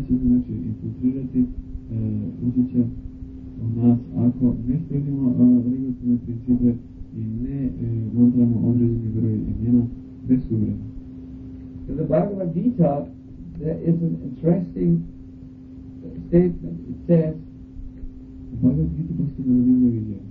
će znači infiltrirati utječe u nas ako ne slijedimo regulatorne principe i ne mantramo određeni broj imena bez uvreda. In the Bhagavad Gita, there is an interesting statement. It says, Bhagavad Gita postoji zanimljiva izjava.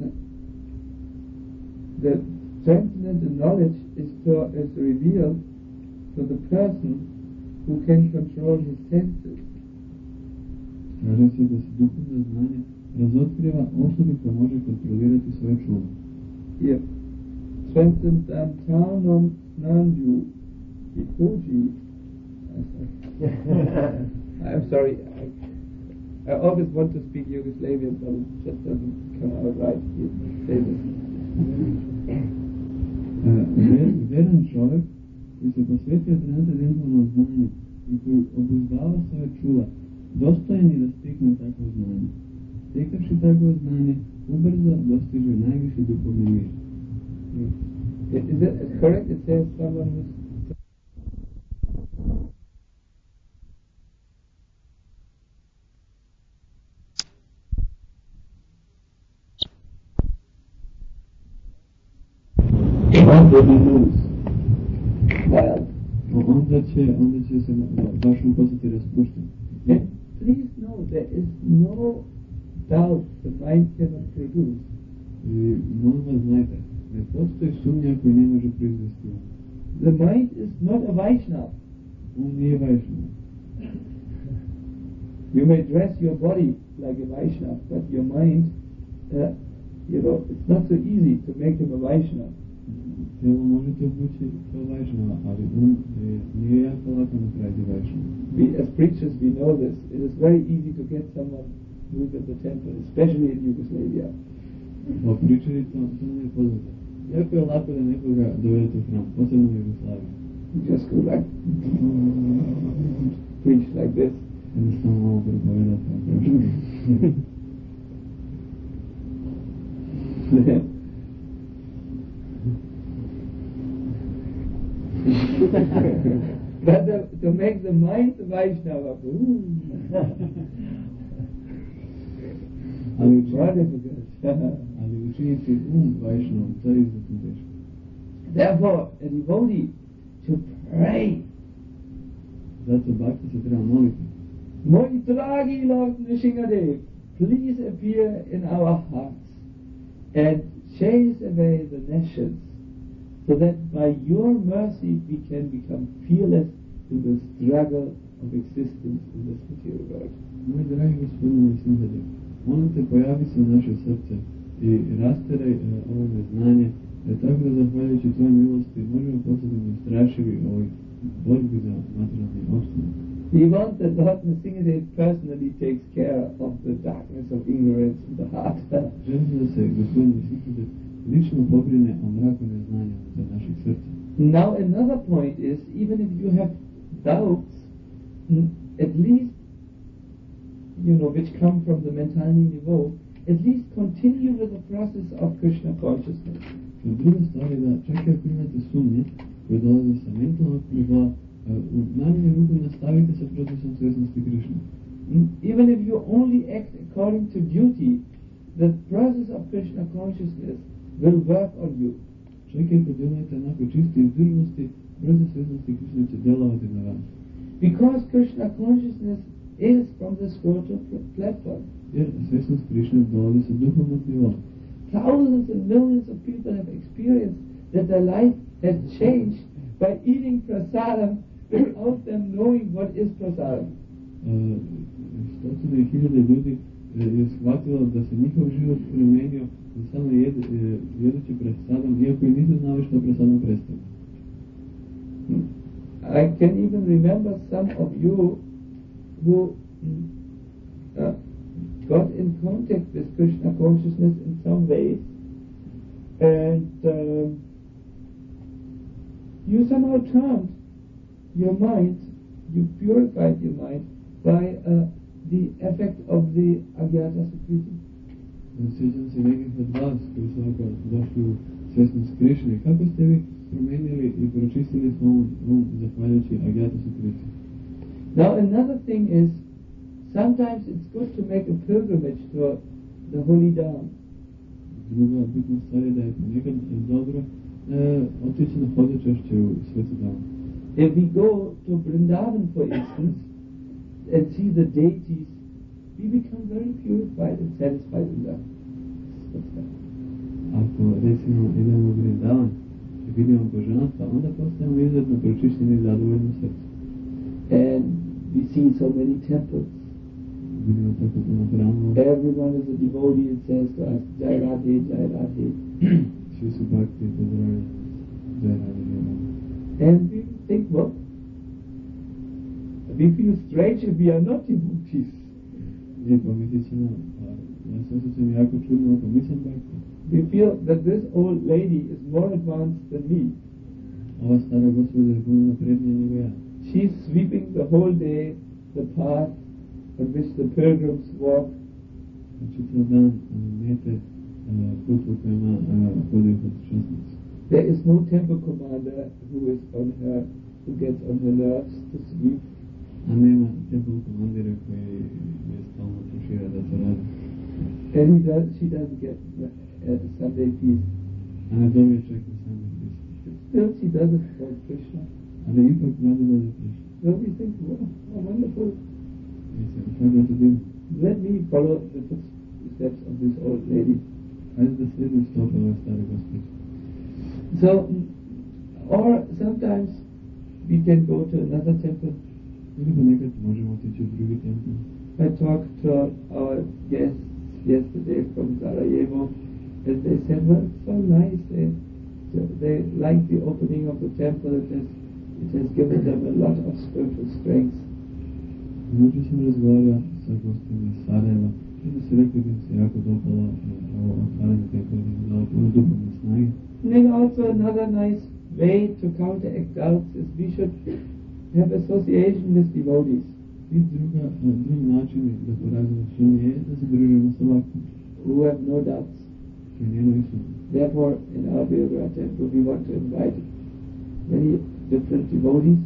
The transcendental knowledge is revealed to the person who can control his senses. Kaže se da se duhovno znanje razotkriva osobi koja može kontrolirati svoje čulo. Here, transcendentalum nanju ikoji. I'm sorry, I always want to speak Yugoslavian, but it just doesn't come out right here. Say this. Vjeran čovjek koji se posvetio transcendentalnom znanju i koji obuzdava svoje čula, dostojan je da stekne takvo znanje. Stekavši takvo znanje, ubrzo dostiže najviši duhovni mir. Is it correct? It says someone who's what will he lose? Well, onda će se vašom postati raspušten. Please know there is no doubt the mind cannot produce. I molim vas znajte, ne postoji sumnja koju ne može proizvesti. The mind is not a Vaishnav. On nije Vaishnav. You may dress your body like a Vaishnav, but your mind, it's not so easy to make him a Vaishnav. Tijelo možete obući kao Vaishnava, ali nije jako lako napraviti Vaishnava. We as preachers we know this. It is very easy to get someone who is at the temple, especially in Yugoslavia. O pričari to nam je poznato. Jako je lako da nekoga dovedete u hram, posebno u Jugoslaviji. You just go like preach like this. Jednostavno malo propovedati kao prošli. But to make the mind Vaishnava, ali učiniti Vaishnavom, to je izuzetno teško. Therefore, a devotee to pray. Zato bhakti se treba moliti. Moj dragi Lord Nrsingadev, please appear in our hearts and chase away the nations, so that by your mercy we can become fearless to the struggle of existence in this material world. Moj dragi gospodine Nrsingadev, molim te pojavi se u naše srce i rasteraj ovo neznanje, tako da zahvaljujući tvojoj milosti možemo postati neustrašivi u ovoj borbi za materijalni opstanak. We want that Lord Nrsingadev personally takes care of the darkness of ignorance in the heart. Želim da se gospodin Nrsingadev lično pobrine o mraku neznanja za naših srca. Now another point is, even if you have doubts, at least, which come from the mentality niveau, at least continue with the process of Krishna consciousness. Druga stvar je da čak i ako imate sumnje koje dolaze sa mentalnog nivoa, u najmanju ruku nastavite sa procesom svjesnosti Krishna. Even if you only act according to duty, the process of Krishna consciousness will work on you. Čak i ako djelujete onako čisto iz dužnosti, proces svjesnosti Krishna će djelovati na vas. Because Krishna consciousness is from the spiritual platform. Jer svjesnost Krishna dolazi sa duhovnog nivoa. Thousands and millions of people have experienced that their life has changed by eating prasadam without them knowing what is prasadam. Stotine i hiljade ljudi je shvatilo da se njihov život promenio samo jedući prasadam, iako i nisu znali što prasadam predstavlja. I can even remember some of you who got in contact with Krishna consciousness in some ways, and you somehow turned your mind, you purified your mind by the effect of the Agyata Sukriti. Sjećam se nekih od vas koji su ovako došli u svjesnost Krishne. Kako ste vi promenili i pročistili svoj um zahvaljujući Agyata Sukriti? Now another thing is, sometimes it's good to make a pilgrimage to the Holy Dham. Druga bitna stvar je da je ponekad dobro otići na hodočašće u Sveti Dam. If we go to Vrindavan, for instance, and see the deities, we become very purified and satisfied in that. Ako recimo idemo u Vrindavan i vidimo božanstva, onda postajemo izuzetno pročišćeni i zadovoljni srcu. And we see so many temples. Vidimo tako puno hramova. Everyone is a devotee and says to us, Jai Radhe, Jai Radhe. Svi su bhakti i pozdravljaju nas. Jai Radhe, Jai Radhe. And we think, well, we feel strange if we are not devotees. I pomislit ćemo, ja se osjećam jako čudno ako nisam bhakti. We feel that this old lady is more advanced than me. Ova stara gospođa je puno naprednija nego ja. She's sweeping the whole day the path on which the pilgrims walk. Čitav dan mete put u kojima hodaju hodočasnici. There is no temple commander who is on her, who gets on her nerves to sweep. A nema temple komandira koji je stalno tušira da to radi. And she doesn't get at the Sunday feast. A ne dobije čak na Sunday feast. Still she does it for Krishna. Ali ipak radi da je Krishna. So we think, wow, how wonderful. Mislim, kako je to divno. Let me follow the footsteps of this old lady. Hajde da slijedim stope ove stare gospođe. So, or sometimes we can go to another temple. Ili ponekad možemo otići u drugi tempel. I talked to our guests yesterday from Sarajevo, and they said, well, it's so nice. They like the opening of the temple. It has given them a lot of spiritual strength. Jučer sam razgovarao sa gostima iz Sarajeva i da su rekli da im se jako dopalo ovo otvaranje templa, da im dalo puno duhovne snage. And then also another nice way to counteract doubts is we should have association with devotees. I drugi način da porazimo sumnje je da se družimo sa bhaktima who have no doubts. koji nemaju sumnje. Therefore, in our Beograd temple, we want to invite many different devotees.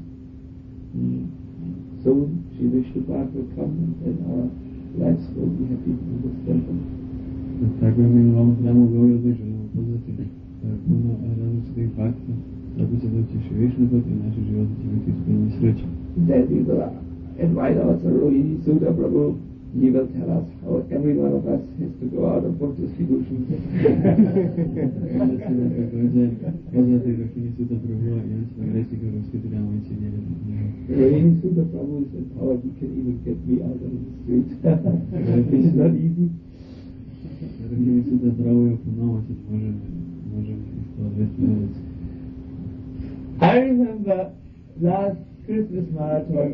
Soon, Sri Vishnu Park will come, and our lives will be happy in this temple. Tako mi imamo hramu u Beogradu i želimo pozvati puno različitih bhakta. Tako će doći Sri Vishnu Park i naši životi će biti ispunjeni srećom. Then we will invite also Rohini Sudha Prabhu. He will tell us how every one of us has to go out of book distribution. Onda će nam također pozvati Rohini Sudha Prabhu i on će nam reći kako raskidamo i cijenjeni. Rohini Sudha Prabhu is empowered. He can even get me out on the street. It's not easy. Rohini Sudha Prabhu je opunomoćen, može isto odvesti na ulici. I remember last Christmas marathon,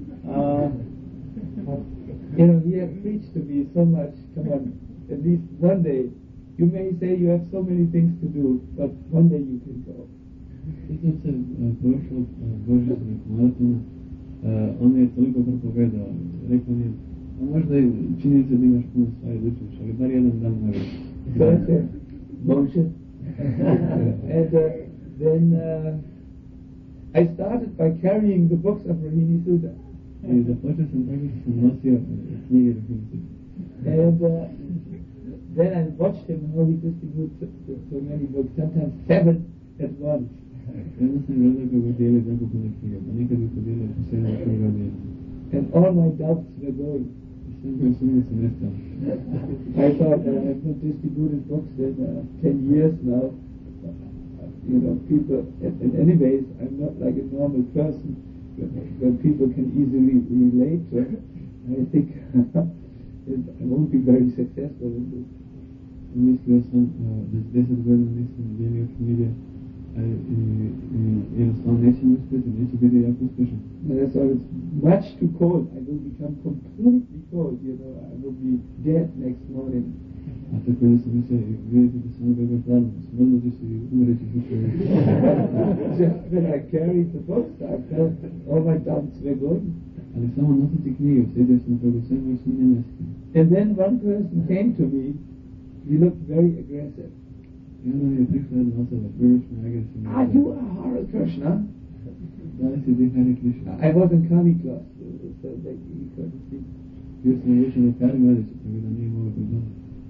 he had preached to me so much. Come on, at least one day. You may say you have so many things to do, but one day you can go. Sjećam se prošlog božićnog maratona, on je toliko propovedao, rekao mi je, a možda je činjenica da imaš puno stvari da učiš, ali bar jedan dan na reći. So I said, Moshe. And then I started by carrying the books of Rohini Sudha. I započeo sam tako što sam nosio knjige Rohini Sudha. And then I watched him how he distributes so many books, sometimes 7 at once. Onda sam gledao kako dijeli tako puno knjiga, pa nekad bi podijelio po 7 knjiga odjedno. And all my doubts were going. Sve moje sumnje su nestale. I thought that I have not distributed books in 10 years now. People, in any ways, I'm not like a normal person where people can easily relate to. I think I won't be very successful in this. Mislio sam da s 10 godina nisam dijelio knjige, jednostavno nećem uspjeti, neće biti jako uspješan. So it's much too cold. I will become completely cold, I will be dead next morning. A tako da sam mislio, vidite da sam bilo hladno, smrlo ću se i umreći sutra. Just when I carried the books, I felt all my doubts were going. Ali samo nositi knjige, sjedio sam kako sve moje sumnje nestane. And then one person came to me. He looked very aggressive. I onda mi je prišla jedna osoba, prilično agresivna. Are you a Hare Krishna? Da li si ti Hare Krishna? I was in Kali class, that he couldn't see. Htio sam više na karima, ali se tako da nije mogao pogledati.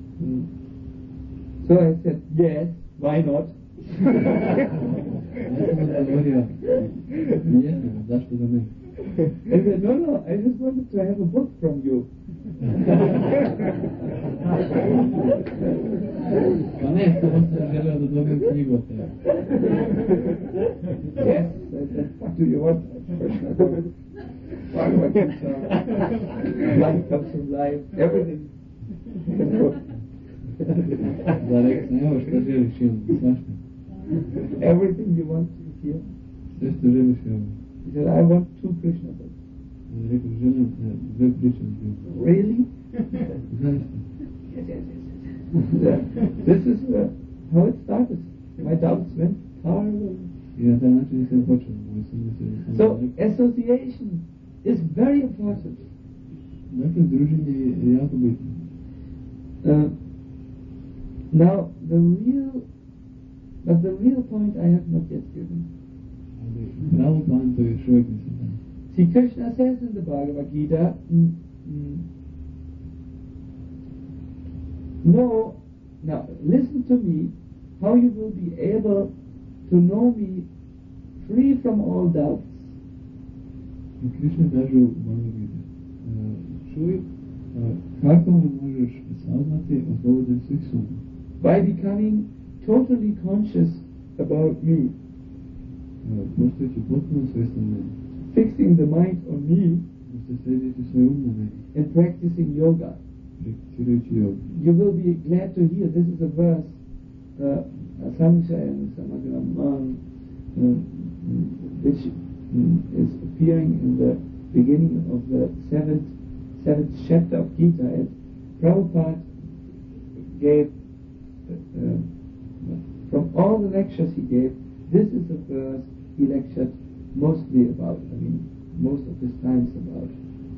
So I said, yes, why not? Ja sam odgovorio, jesam, zašto da ne? I said, no, I just wanted to have a book from you. Pa ne, samo sam želeo da dobijem knjigu od tebe. Yes, I said, what do you want? Bhagavad Gita, life comes from life, everything. Da rekao sam, evo što želiš imam, svašta. Everything you want is here. Sve što želiš imam. He said, I want 2 Krishna books. On je rekao, želim 2 Krishna books. Really? Zaista. Yes. This is how it started. My doubts went far away. I na taj način sam počeo. So, association is very important. Dakle, druženje je jako bitno. Now, the real point I have not yet given. Ali pravu poantu još uvijek nisam dao. See, Krishna says in the Bhagavad Gita, no, now listen to me, how you will be able to know me free from all doubts. I Krishna kaže u Bhagavad Gita, čuj, kako me možeš saznati oslobođen svih sumnji? By becoming totally conscious about me. Postojeći potpuno svjestan meni. Fixing the mind on me. Možete srediti svoj um na meni. And practicing yoga. Prakticirajući jogu. You will be glad to hear, this is a verse, Samshayam Samagram, which is appearing in the beginning of the seventh chapter of Gita. And Prabhupada gave, from all the lectures he gave, this is the verse he lectured mostly about, most of his times about.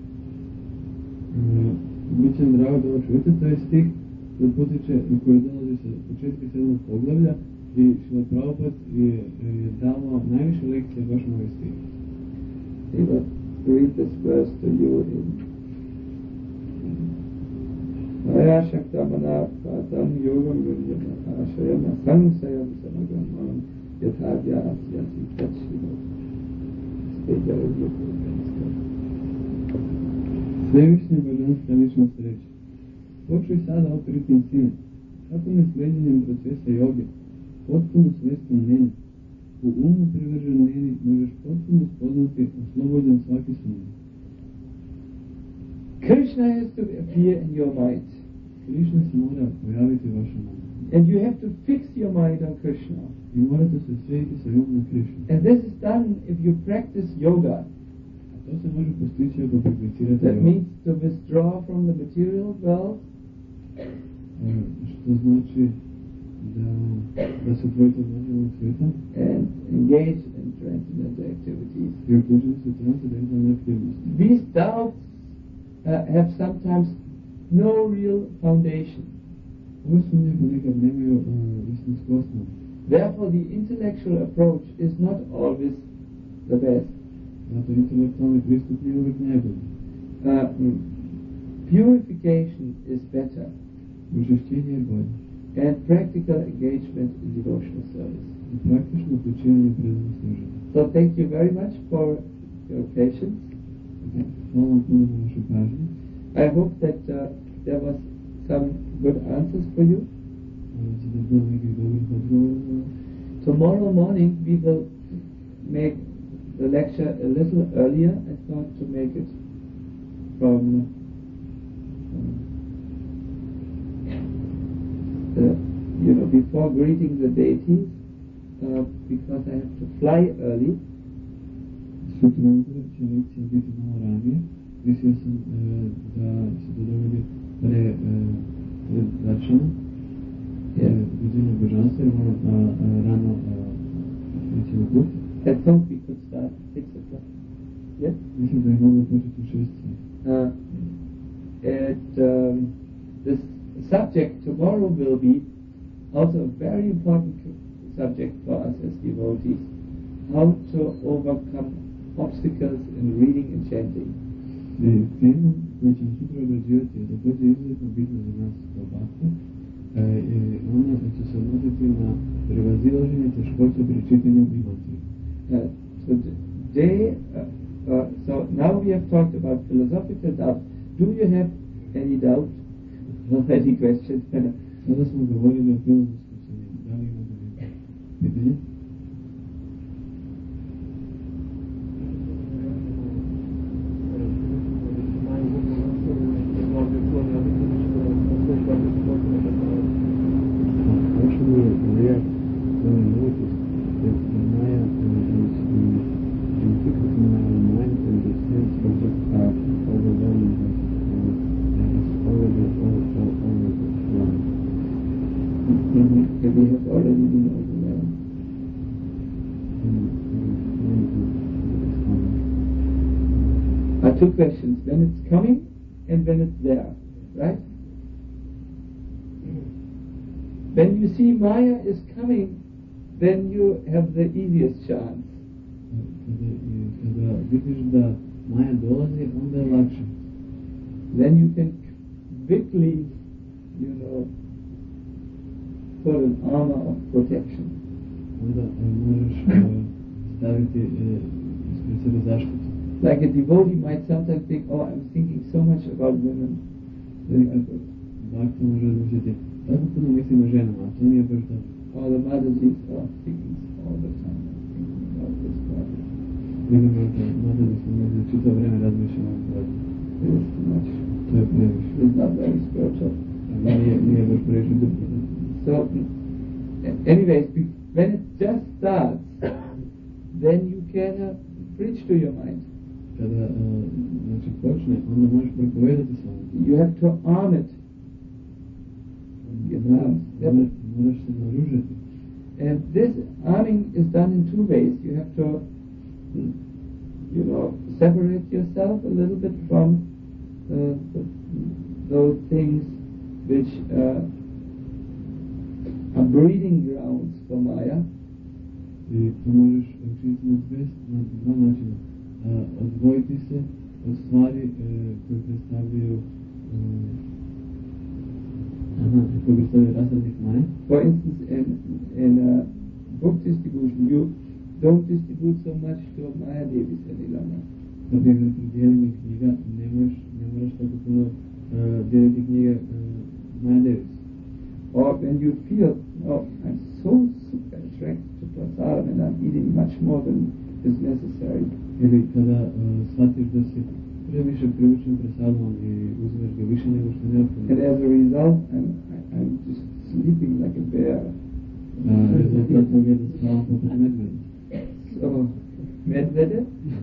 Biće nam drago da ovo čujete, to je stih koji potiče, koji dolazi sa početka 7. poglavlja i Šrila Prabhupada je dao najviše lekcije baš na ovaj stih. He will read this verse to you in Maya Shaktamana Patam Yogam Vidyama Ashayama Samsayam Samagamam Yathavya Asyasi Tatshiva. Speak very beautiful. Svevišnja božanska lična sreća. Počuj sada operitim sine, kako me sljeđenjem procesa joge, potpuno svjestan meni, u umu privržen meni, možeš potpuno spoznati oslobođen svaki sumnje. Krishna has to appear in your mind. Krishna se mora pojaviti u vašem umu. And you have to fix your mind on Krishna. I morate se srediti sa umom na Krishna. And this is done if you practice yoga. To se može postići ako prakticirate That jogu. means to withdraw from the material world. Što znači da se odvojite od materijalnog svijeta. And engage in transcendental activities. I uključiti se u transcendentalne aktivnosti. These doubts have sometimes no real foundation. Ove sumnje ponekad nemaju istinsku osnovu. Therefore, the intellectual approach is not always the best. Zato intelektualni pristup nije uvijek najbolji. Purification is better. Očišćenje je bolje. And practical engagement in devotional service. I praktično uključivanje predano služenja. So thank you very much for your patience. Hvala vam puno na vašu pažnju. I hope that there was some good answers for you. Tomorrow morning we will make the lecture a little earlier. I thought to make it from before greeting the deities, because I have to fly early. Sutra ujutro će lekcija biti malo ranije. Mislio sam da se to dogodi predračano. Viđenje božanstva jer moram rano ići u put. I thought we could start at 6 o'clock. Yes? Mislim da je moglo početi u 6 sati. This subject tomorrow will be also a very important subject for us as devotees. How to overcome obstacles in reading and chanting. Tema koja će nas sutra obrađivati je također izuzetno bitna za nas kao bakta. Ona će se odnositi na prevazilaženje teškoća pri čitanju Biblije. So now we have talked about philosophical doubt. Do you have any doubt or any questions? Sada smo govorili o filozofskom sanjenju. Da li imate neko pitanje? We have already been overwhelmed. Two questions: when it's coming and when it's there, right? When you see Maya is coming, then you have the easiest chance. Kada vidiš da Maja dolazi, onda je lakše. Then you can quickly, put an armor of protection. Onda možeš staviti ispred sebe zaštitu. Like a devotee might sometimes think, oh, I'm thinking so much about women. Bhakta može razmišljati, tako puno mislim o ženama, a to nije baš dobro. All the mothers are thinking all the time, thinking about this problem. Vidimo da mothers su možda čito vreme razmišljamo o problemu. It is too much. To je previše. It's not very spiritual. Nije baš previše duhovno. So, anyways, when it just starts, then you can preach to your mind. Kada počne, onda možeš propovedati samo. You have to arm it. Moraš se naoružati. And this arming is done in two ways. You have to, separate yourself a little bit from those things which are breeding grounds for Maya. I to možeš učiniti na dva načina. Odvojiti se od stvari koje predstavljaju rasadnik Maje. For instance, in book distribution, you don't distribute so much to Maya Devis any longer. Pri dijeljenju knjiga ne moraš tako puno dijeliti knjige Maya Devis. Or when you feel, oh, I'm so super attracted to prasadam and I'm eating much more than is necessary. Ili kada shvatiš da si previše privučen prasadom i uzmeš ga više nego što je neophodno. And as a result, I'm just sleeping like a bear. Rezultat toga je da spavam poput medveda. So, medvede?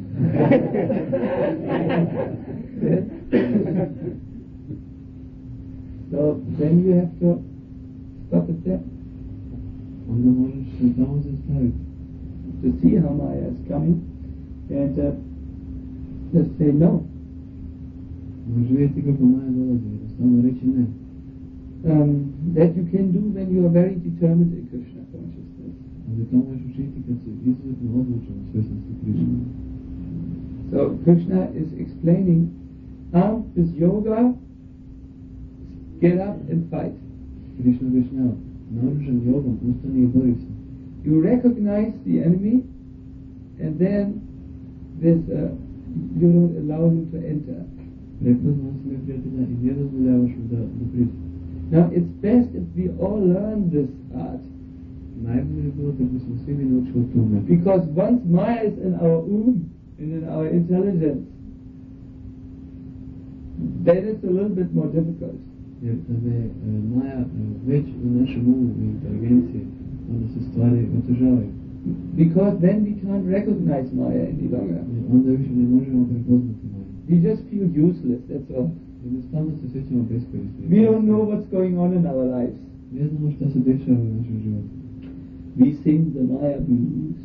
So then you have to stop it there. Onda možeš se tamo zastaviti. To see how Maya is coming and just say no. Možeš vidjeti kako Maja dolazi, jednostavno reći ne. That you can do when you are very determined in Krishna consciousness. Ali to možeš učiniti kad si izuzetno odlučen u svjesnosti Krishna. So Krishna is explaining how this yoga, get up and fight. Krishna objašnjava, naoružan jogom ustani i bori se. You recognize the enemy, and then you don't allow him to enter. Prepoznao si neprijatelja i ne dozvoljavaš mu da priđe. Now it's best if we all learn this art. Najbolje je bilo kad bismo svi mi naučili tome. Because once Maya is in our and in our intelligence, then it's a little bit more difficult. Jer kada je Maja već u našem umu i inteligenciji, onda se stvari otežavaju. Because then we can't recognize Maya any longer. Onda više ne možemo prepoznati Maju. We just feel useless, that's all. Jednostavno se sjećamo beskorisni. We don't know what's going on in our lives. Ne znamo šta se dešava u našem životu. We sing the Maya blues.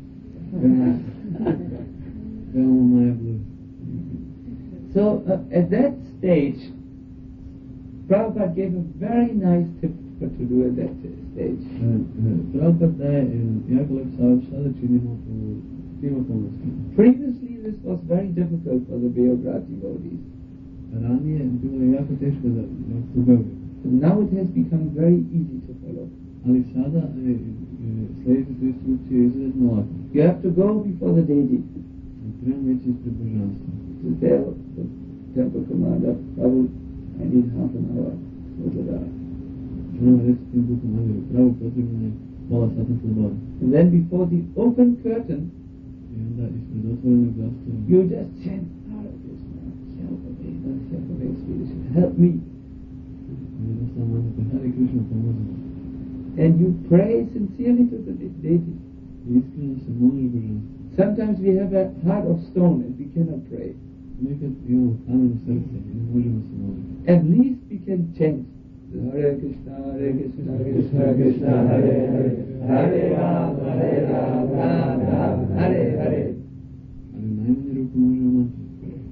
Pevamo Maya blues. So at that stage, Prabhupada gave a very nice tip what to do at that stage. Prabhupada daje jako lep savjet šta da činimo u tim okolnostima. Previously Previously this was very difficult for the Beograd devotees. Ranije bilo je jako teško da u Beogradu. But now it has become very easy to follow. Ali sada slijediti tu instrukciju je izuzetno lako. You have to go before the deity Trebamo ići ispred božanstva. to tell the temple commander, Prabhu, I need half an hour sloboda. Trebamo reći tim komandiru, pravo potrebno je pola sata slobode. And then before the open curtain, I onda ispred otvorenog zastora you just chant, Hare Krishna, Swedish, help me. jednostavno možete Hare Krishna pomozi mi. And you pray sincerely to the deity. I iskreno se moliš božanstvu. Sometimes we have a heart of stone and we cannot pray. Nekad imamo kameno srce i ne možemo se moliti. At least we can chant. Hare Krishna, Krishna Krishna, Hare Hare, Hare Rama, Rama, Hare Hare. Ali u najmanju ruku možemo mantru.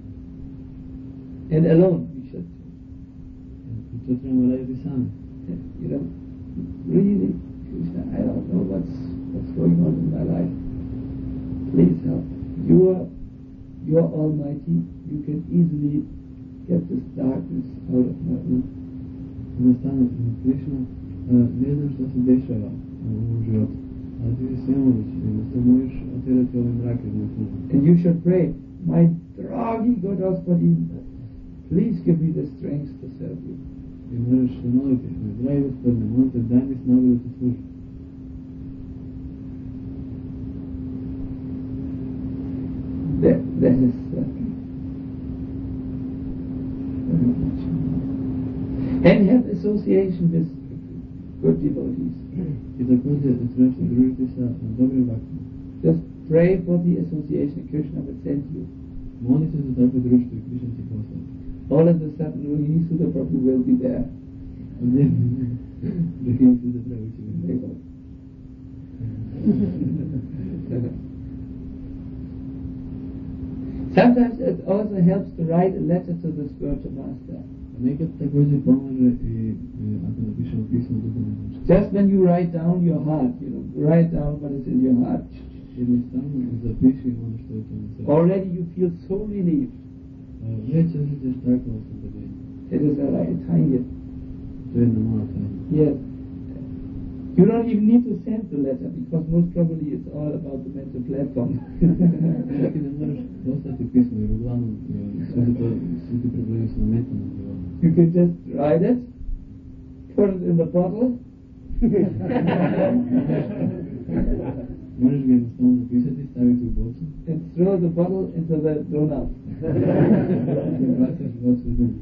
And alone we should chant. I to trebamo raditi sami. You know, really, Krishna, I don't know what's going on in my life. Please help. You are almighty. You can easily get this darkness out of my room. Jednostavno, Krishna, ne znam što se dešava u mom životu, ali ti si svemogući, jednostavno možeš otjerati ovaj mrak iz moj kuću. And you should pray, my dragi Gospodin, please give me the strength to serve you. I možeš se moliti, dragi Gospodine, molim te, daj mi snagu da ti služim. That is very much. And have association with good devotees. I također trebaš se družiti sa dobrim bhaktima. Just pray for the association Krishna will send you. Moli se za takvo društvo i Krishna ti poslati. All of a sudden, Rohini Sudha Prabhu will be there. Rohini Sudha Prabhu će biti. There you go. Sometimes it also helps to write a letter to the spiritual master. Nekad također pomaže i ako napišemo pismo duhovnom učitelju. Just when you write down your heart, write down what is in your heart. Jednostavno zapiši ono što je u tome srcu. Already you feel so relieved. Već osjećaš takvo oslobođenje. It is a tiny. To je jedna mala tajna. Yes. You don't even need to send the letter because most probably it's all about the mental platform. Čak i ne moraš poslati pismo jer uglavnom svi ti problemi su na mentalnom nivou. You can just write it, put it in the bottle. Možeš ga jednostavno napisati, staviti u bocu. And throw the bottle into the donut. Bacaš bocu u dnu.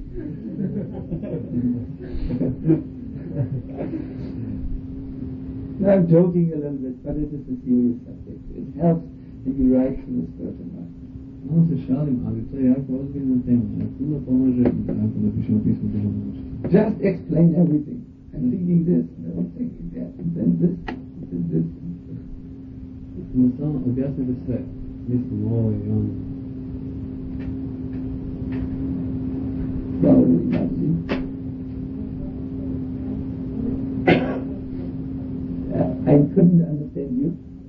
I'm joking a little bit, but it is a serious subject. It helps when you write to the spiritual master. Malo se šalim, ali to je jako ozbiljna tema. Puno pomaže ako napišemo pismo duhovnom učitelju. Just explain everything. I'm thinking this, I'm thinking that, and then this, and this. Jednostavno objasnite sve. Mislim ovo i ono. Probably not. I couldn't understand you.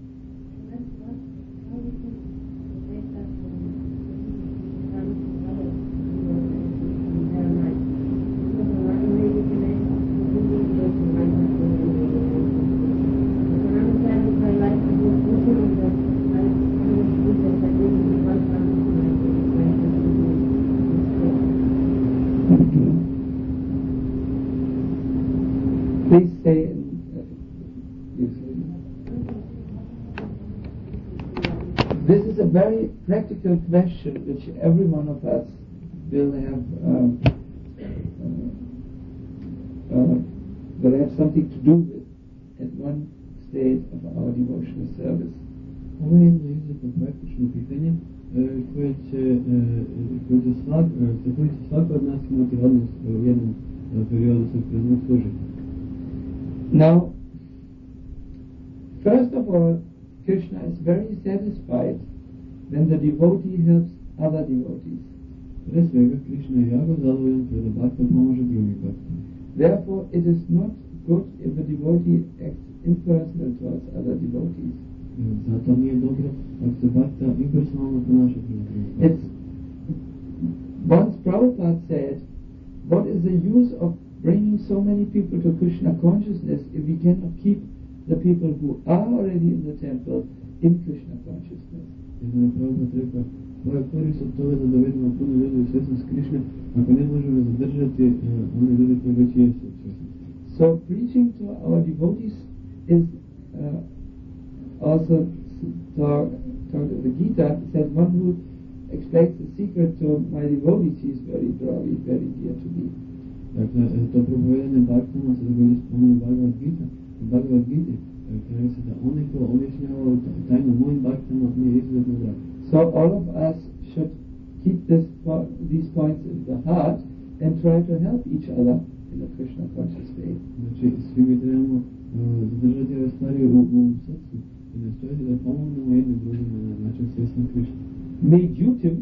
Please say. This is a very practical question which every one of us will have something to do with at one stage of our devotional service. Ovo je jedno izuzetno praktično pitanje koje će svako od nas imati odnos u jednom periodu svog služenja. Now, first of all, Krishna is very satisfied when the devotee helps other devotees. Pre svega, Krishna je jako zadovoljan kada bhakta pomaže drugim bhaktima. Therefore, it is not good if the devotee acts impersonal towards other devotees. Zato nije dobro ako se bakta impersonalno ponaša prema It's once Prabhupada said, what is the use of bringing so many people to Krishna consciousness if we cannot keep the people who are already in the temple in Krishna consciousness? Jedno je Prabhupada rekao, koja je korist od toga da dovedemo puno ljudi u svjesnost Krišne, ako ne možemo zadržati one ljudi koji već jesu u svjesnosti. So preaching to our devotees is also taught the Gita says one who explains the secret to my devotees is very dear to me. Dakle, to propovedanje baktama se također spomenu Bhagavad Gita. U Bhagavad Gita kaže se da onaj ko objašnjava tajno mojim baktama mi je izuzetno drag. So all of us should keep these points in the heart and try to help each other in a Krishna conscious way. Znači, svi mi trebamo zadržati ove stvari u srcu i nastojati da pomognemo jedni drugima na način svjestan Krišna. Međutim,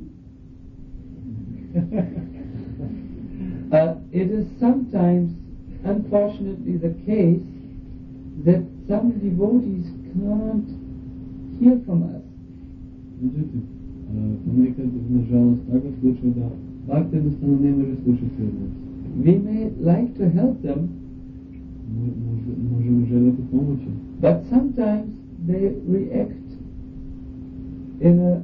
it is sometimes, unfortunately, the case that some devotees can't hear from us. Međutim, ponekad, nažalost, tako slučaj da bhakta jednostavno ne može slušati od nas. We may like to help them, možemo želiti pomoći, but sometimes they react in a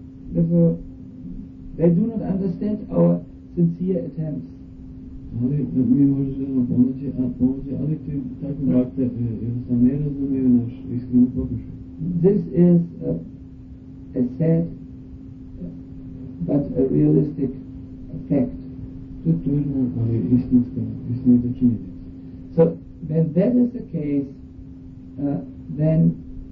they do not understand our sincere attempts. Ali mi možda želimo pomoći, ali ti takvi bhakte jednostavno ne razumiju naš iskreni pokušaj. This is a sad but a realistic fact. To je tužno, ali istinita činjenica. So when that is the case, then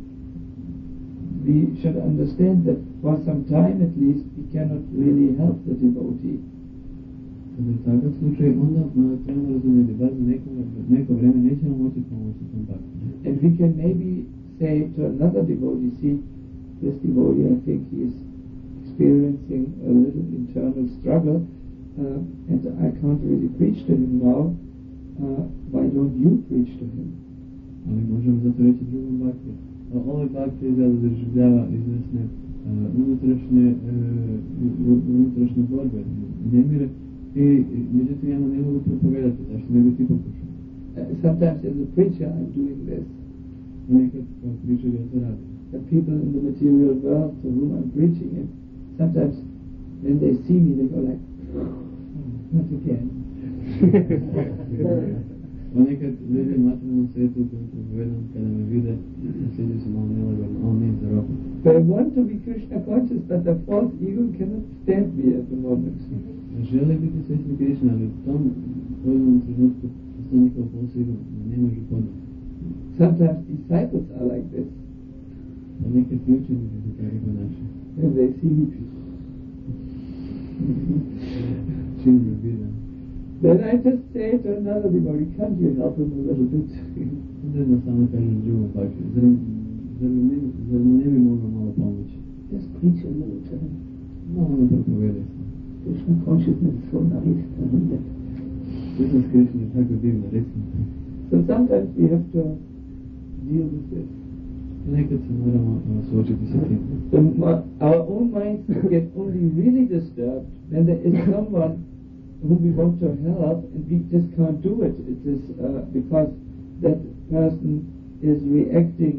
we should understand that for some time at least we cannot really help the devotee. Kada je takav slučaj, onda trebamo razumjeti da za neko vreme nećemo moći pomoći tom bhaktu. And we can maybe say to another devotee, see, this devotee, I think he is experiencing a little internal struggle, and I can't really preach to him now. Why don't you preach to him? Ali možemo zato reći drugom bhakti. Ovaj bhakti izgleda doživljava izvesne unutrašnje borbe, nemire, i međutim ja mu ne mogu propovedati, zašto ne bi ti pokušao? Sometimes as a preacher I'm doing this. Nekad kao pričar ja to radim. The people in the material world to whom I'm preaching, and sometimes when they see me they go like, not again. Ponekad ljudi u materijalnom svijetu kojem propovedam, kada me vide, sjeđu se malo nelagodno, on nije za robu. They want to be Krishna conscious, but the false ego cannot stand me at the moment. Žele biti svjesni Krishna, ali u tom pojedinom trenutku to njihov false ego ne može podnijeti. Sometimes disciples are like this. Ponekad i učenici se tako ponašaju. When they see me, čim me vide. then I just say to another devotee, can't you help him a little bit? Onda jednostavno kažem drugom bhakti, zar ne bi mogao malo pomoći? Just preach a little to him. Malo ne propovedaj se. Krishna consciousness is so nice, isn't it? Svjesnost Krishna je tako divna, recimo. So sometimes we have to deal with this. Nekad se moramo suočiti sa tim. Our own minds get only really disturbed when there is someone whom we want to help and we just can't do it. It is because that person is reacting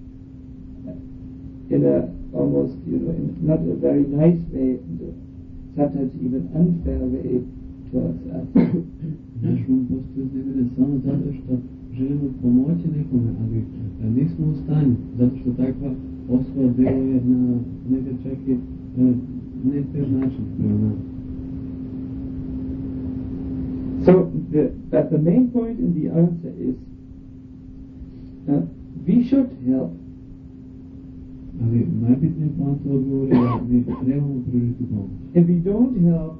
in a almost, in not a very nice way, sometimes even unfair way towards us. Naš um postoji uznemire samo zato što želimo pomoći nekome, ali nismo u stanju, zato što takva osoba djeluje na nekad čak i nefair način prema nama. So, but the main point in the answer is we should help. Ali najbitniji point odgovor je da mi trebamo pružiti pomoć. If we don't help,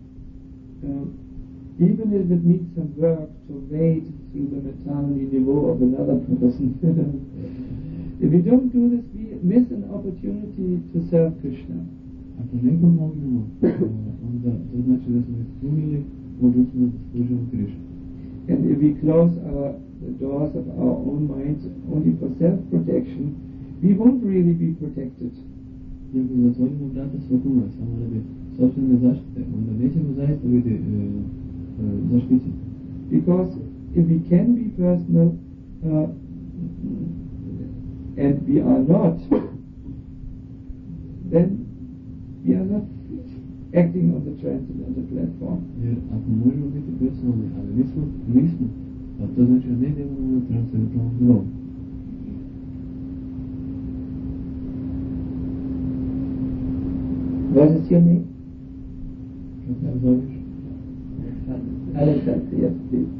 even if it needs some work to wade through the metallurgy niveau of another person, if we don't do this, we miss an opportunity to serve Krishna. Ako ne pomognemo, onda to znači da smo ispunili mogućnost da služimo Krishna. And if we close the doors of our own minds only for self-protection, we won't really be protected. Ako zatvorimo vrata svakome samo radi sopstvene zaštite, onda nećemo zaista biti zaštićeni. Because if we can be personal and we are not, then we are not acting on the transcendental platform. Jer ako možemo biti personalni, ali nismo, a to znači da ne idemo na transcendentalnom nivou. What is your name? Kako se zoveš? Alexander, yes, please.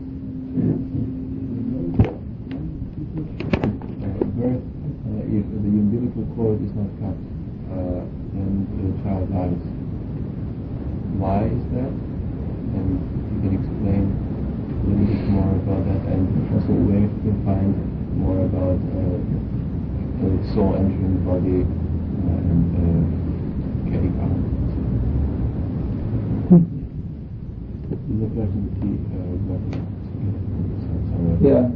Birth, if the umbilical cord is not cut, then the child dies. Why is that? And you can explain a little bit more about that, and also where you can find more about the soul entering the body and getting out. There's a question to see Yeah.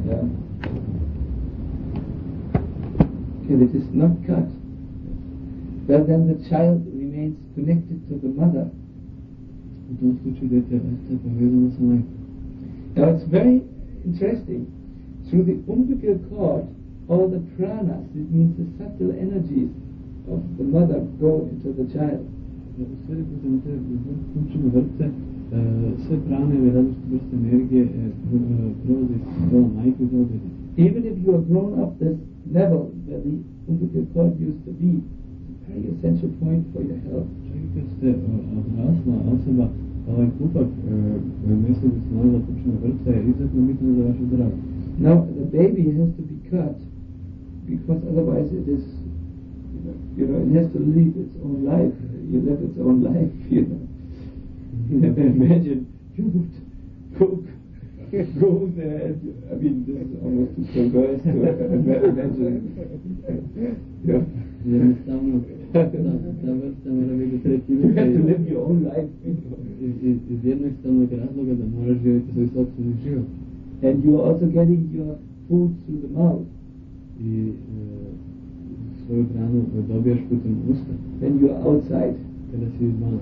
If it is not cut, well then the child remains connected to the mother. U tom slučaju dete ostaje povezano sa majkom. Now it's very interesting. Through the umbilical cord, all the pranas, it means the subtle energies of the mother, go into the child. U stvari putem te ključne vrpce sve prane i različite vrste energije prolaze iz tijela majke u tijelo djeteta. Even if you are grown up this level where the umbilical cord used to be, it's a very essential point for your health. Čak i kad ste odrasla osoba, ovaj kupak mjesto gdje se nalaza ključna vrpca je izuzetno bitno za vaše zdravlje. Now the baby has to be cut because otherwise it is, you know, it has to live its own life. You live its own life, you know. Imagine you would go there. I mean, this is almost too perverse to imagine. Yeah. Jednostavno, ta vrsta mora biti tretirana. You have to live your own life. Iz jednostavnog razloga da moraš živjeti svoj sopstveni život. And you are also getting your food through the mouth. I svoju hranu dobijaš putem usta. When you are outside. Kada si izvana.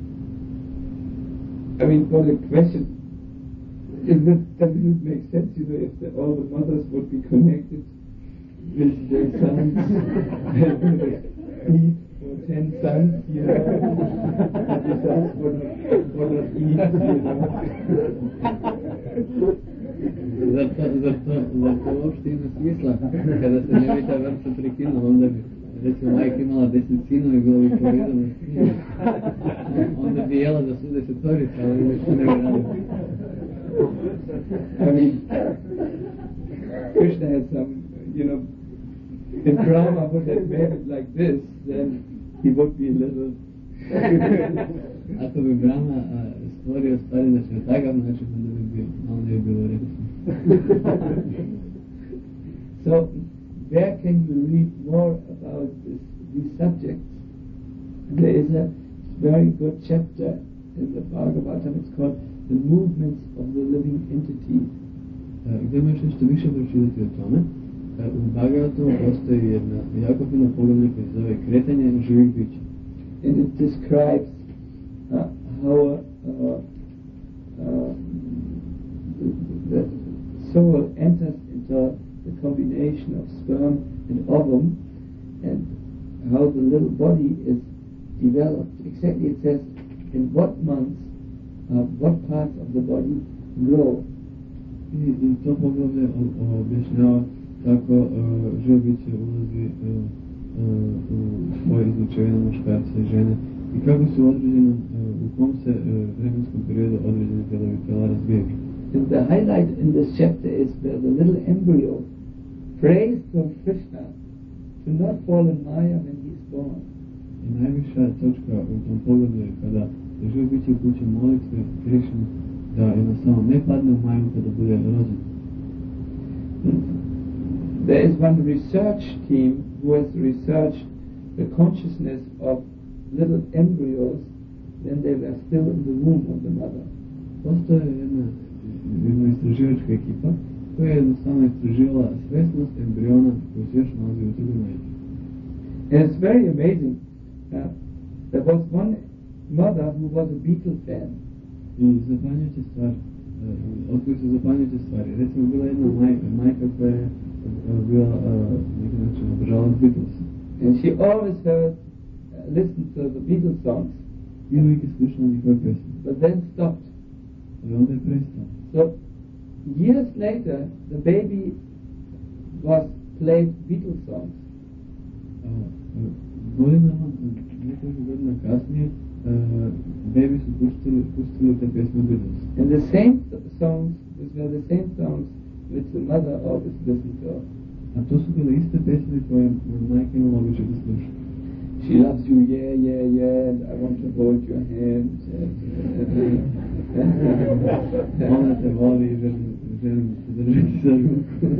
I mean, for the question, doesn't it make sense, you know, if all the mothers would be connected with their sons and eat for 10 sons, you know, and the sons would not eat, you know. Zar to uopšte ima smisla? Kada se ne bi ta vrsta prekinula, onda bi recimo majka imala 10 sinova i bilo bi povezano s njima. Onda bi jela za su 10-orica, ali nešto ne bi radila. I mean, Krishna had some, you know, if Brahma would have made it like this, then he would be a little... Ako bi Brahma stvorio stvari na takav način, onda bi bilo redosno. So, where can you read more about these subjects? There is a very good chapter in the Bhagavatam. It's called The Movements of the Living Entities. Gdje možeš nešto više pročitati o tome? U Bhagavatu postoji jedna jako fina poglavlja koja se zove Kretanje živih bića. And it describes how the soul enters into the combination of sperm and ovum, and how the little body is developed. Exactly, it says in what months what parts of the body grow. I to poglavlje objašnjava kako živo biće ulazi u svoje izlučevine muškarca i žene i kako su u kom se vremenskom periodu određeni delovi tela razvijaju. And the highlight in this chapter is where the little embryo prays to Krishna to not fall in Maya when he is born. I najviša točka u tom pogledu je kada živo biće upućuje molitve Krishnu da jednostavno ne padne u Maju kada bude rođen. There is one research team who has researched the consciousness of little embryos when they were still in the womb of the mother. Postoje jedna istraživačka ekipa koja je jednostavno istraživala svesnost embriona koji se još nalazi u utrobi majke. And it's very amazing. There was one mother who was a Beatles fan. I zapanjujuće stvari, otkrili su zapanjujuće stvari. Recimo, bila jedna majka koja je bila neki način obožavala Beatles. And she always listened to the Beatles songs. I uvijek je slušala njihove pesme. But then stopped. Ali onda je prestala. So, years later, the baby was played Beatles songs. Nekoliko godina kasnije, baby su pustili te pjesme Beatles. And the same songs, these were the same songs which the mother always listened to. A to su bile iste pjesme koje majka imala običaj da sluša. She loves you, yeah, yeah, yeah, and I want to hold your hand. Ona te voli i želim se držati za ruku.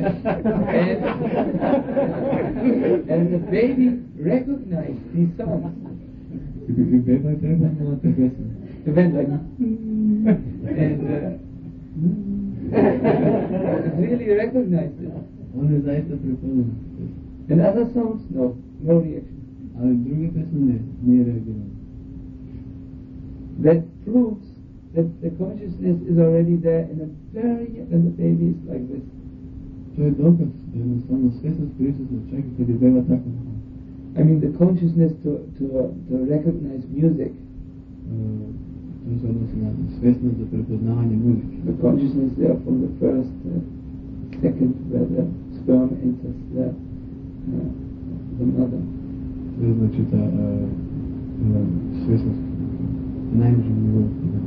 And the baby recognized these songs. I beba je prepoznala te pjesme. It went like, and really recognized it. On je zaista prepoznala. And other songs, no reaction. Ali druge pesme nije reagirala. That proves that the consciousness is already there in a when the baby is like this. To je dokaz da jednostavno svjesnost prisutna čak i kad je beba tako. I mean the consciousness to recognize music. To se odnosi na svjesnost za prepoznavanje muzike. The consciousness there from the first second where the sperm enters the mother. To znači ta svjesnost najnižeg nivou.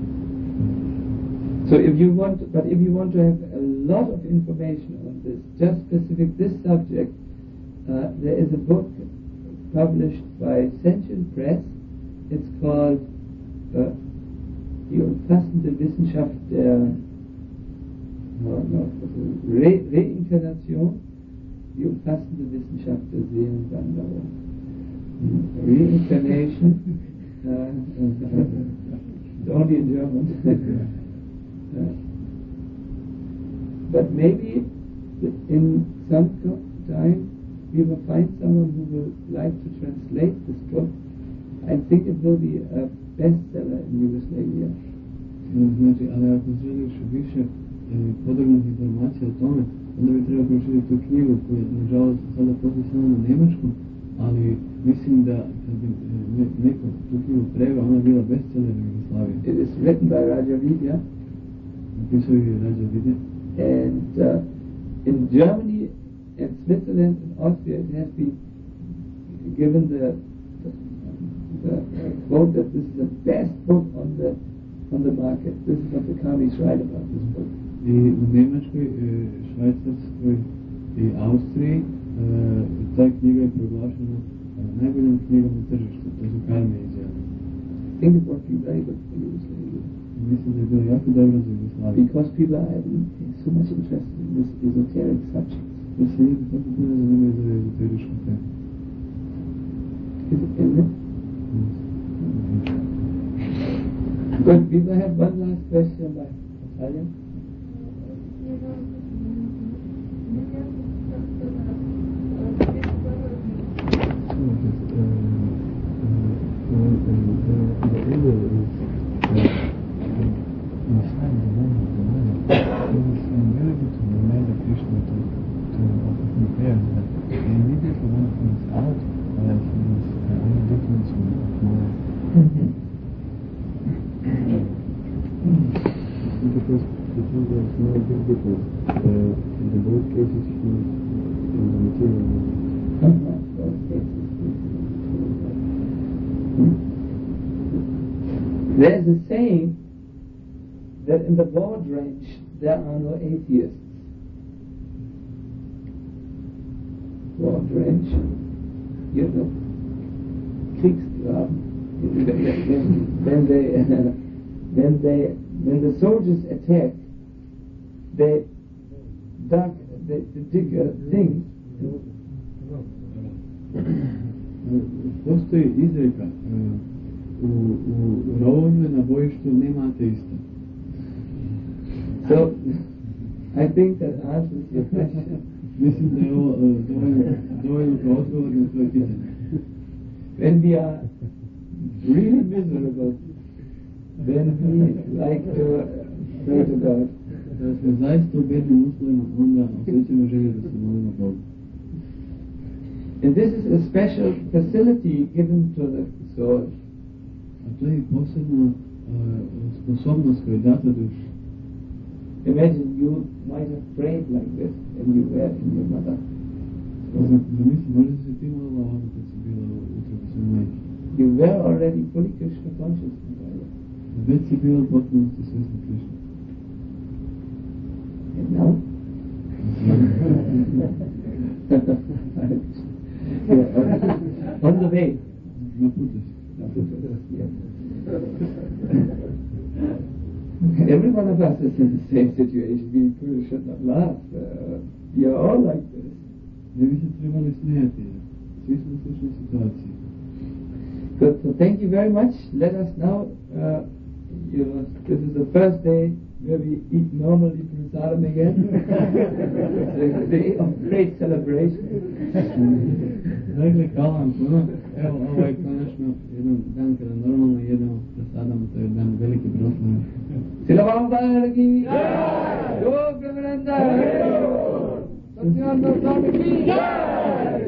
So if you want to have a lot of information on this, just specific this subject, there is a book published by Sentient Press. It's called Die umfassende Wissenschaft der Reinkarnation, die umfassende Wissenschaft der Seelenwanderung. Reincarnation, only in German. But maybe in some time we will find someone who will like to translate this book. I think it will be a bestseller in Yugoslavia. Znači, ali ako želiš više podrobnih informacija o tome, onda bi trebao pročitati tu knjigu koju, nažalost, sada postoji samo na njemačkom, ali mislim da kad bi neko tu knjigu preveo, ona je bila bestseller u Jugoslaviji. It is written by Raja Vidya. Napisao je Raja Vidya. And in Germany and Switzerland and Austria it has been given the quote that this is the best book on the market. This is what the Kamis write about this book. I u Njemačkoj, Švajcarskoj i Austriji ta knjiga je proglašena najboljom knjigom na tržištu. To su Karme izjavili. I think it would be very good for Yugoslavia. Mislim da je bilo jako dobro za Jugoslaviju. Because people are so much interested in this esoteric subject. Da se ljudi tako puno zanimaju za ezoteričku temu. Isn't it? Good. We will have one last question by Natalia. Because there's no big difference. In both cases, he is in the material world. There's a saying that in the Ward Range there are no atheists. Ward Range, you know, Kriegsgraben. When the soldiers attack, they dig a thing. Postoji izreka u rovovima na bojištu nema ateista. So I think that answers your question. Mislim da je ovo dovoljno kao odgovor na tvoje pitanje. When we are really miserable, then we like to pray to God. Kada smo zaista u bednim uslovima, onda osjećamo želju da se molimo Bogu. And this is a special facility given to the soul. A to je posebna sposobnost koja je data duši. Imagine you might have prayed like this when you were in your mother. Zamisli, možda si ti molila ovako kad si bila u utrobi svoje majke. You were already fully Krishna conscious. Već si bila u potpunosti svjesna Krishna. And now? On the way. Na putu si. Every one of us is in the same situation. We should not laugh. We are all like this. Ne bi se trebali smijati. Svi smo u sličnoj situaciji. Good. So thank you very much. Let us now, this is the first day where we eat normally prasadam again. It's a day of great celebration. Dakle, hvala vam puno. Evo, ovo je konačno jedan dan kada normalno jedemo prasadam, to je dan velike proslave. Srila Prabhupada ki jai! Jog Brahmananda Satyananda Swami ki jai!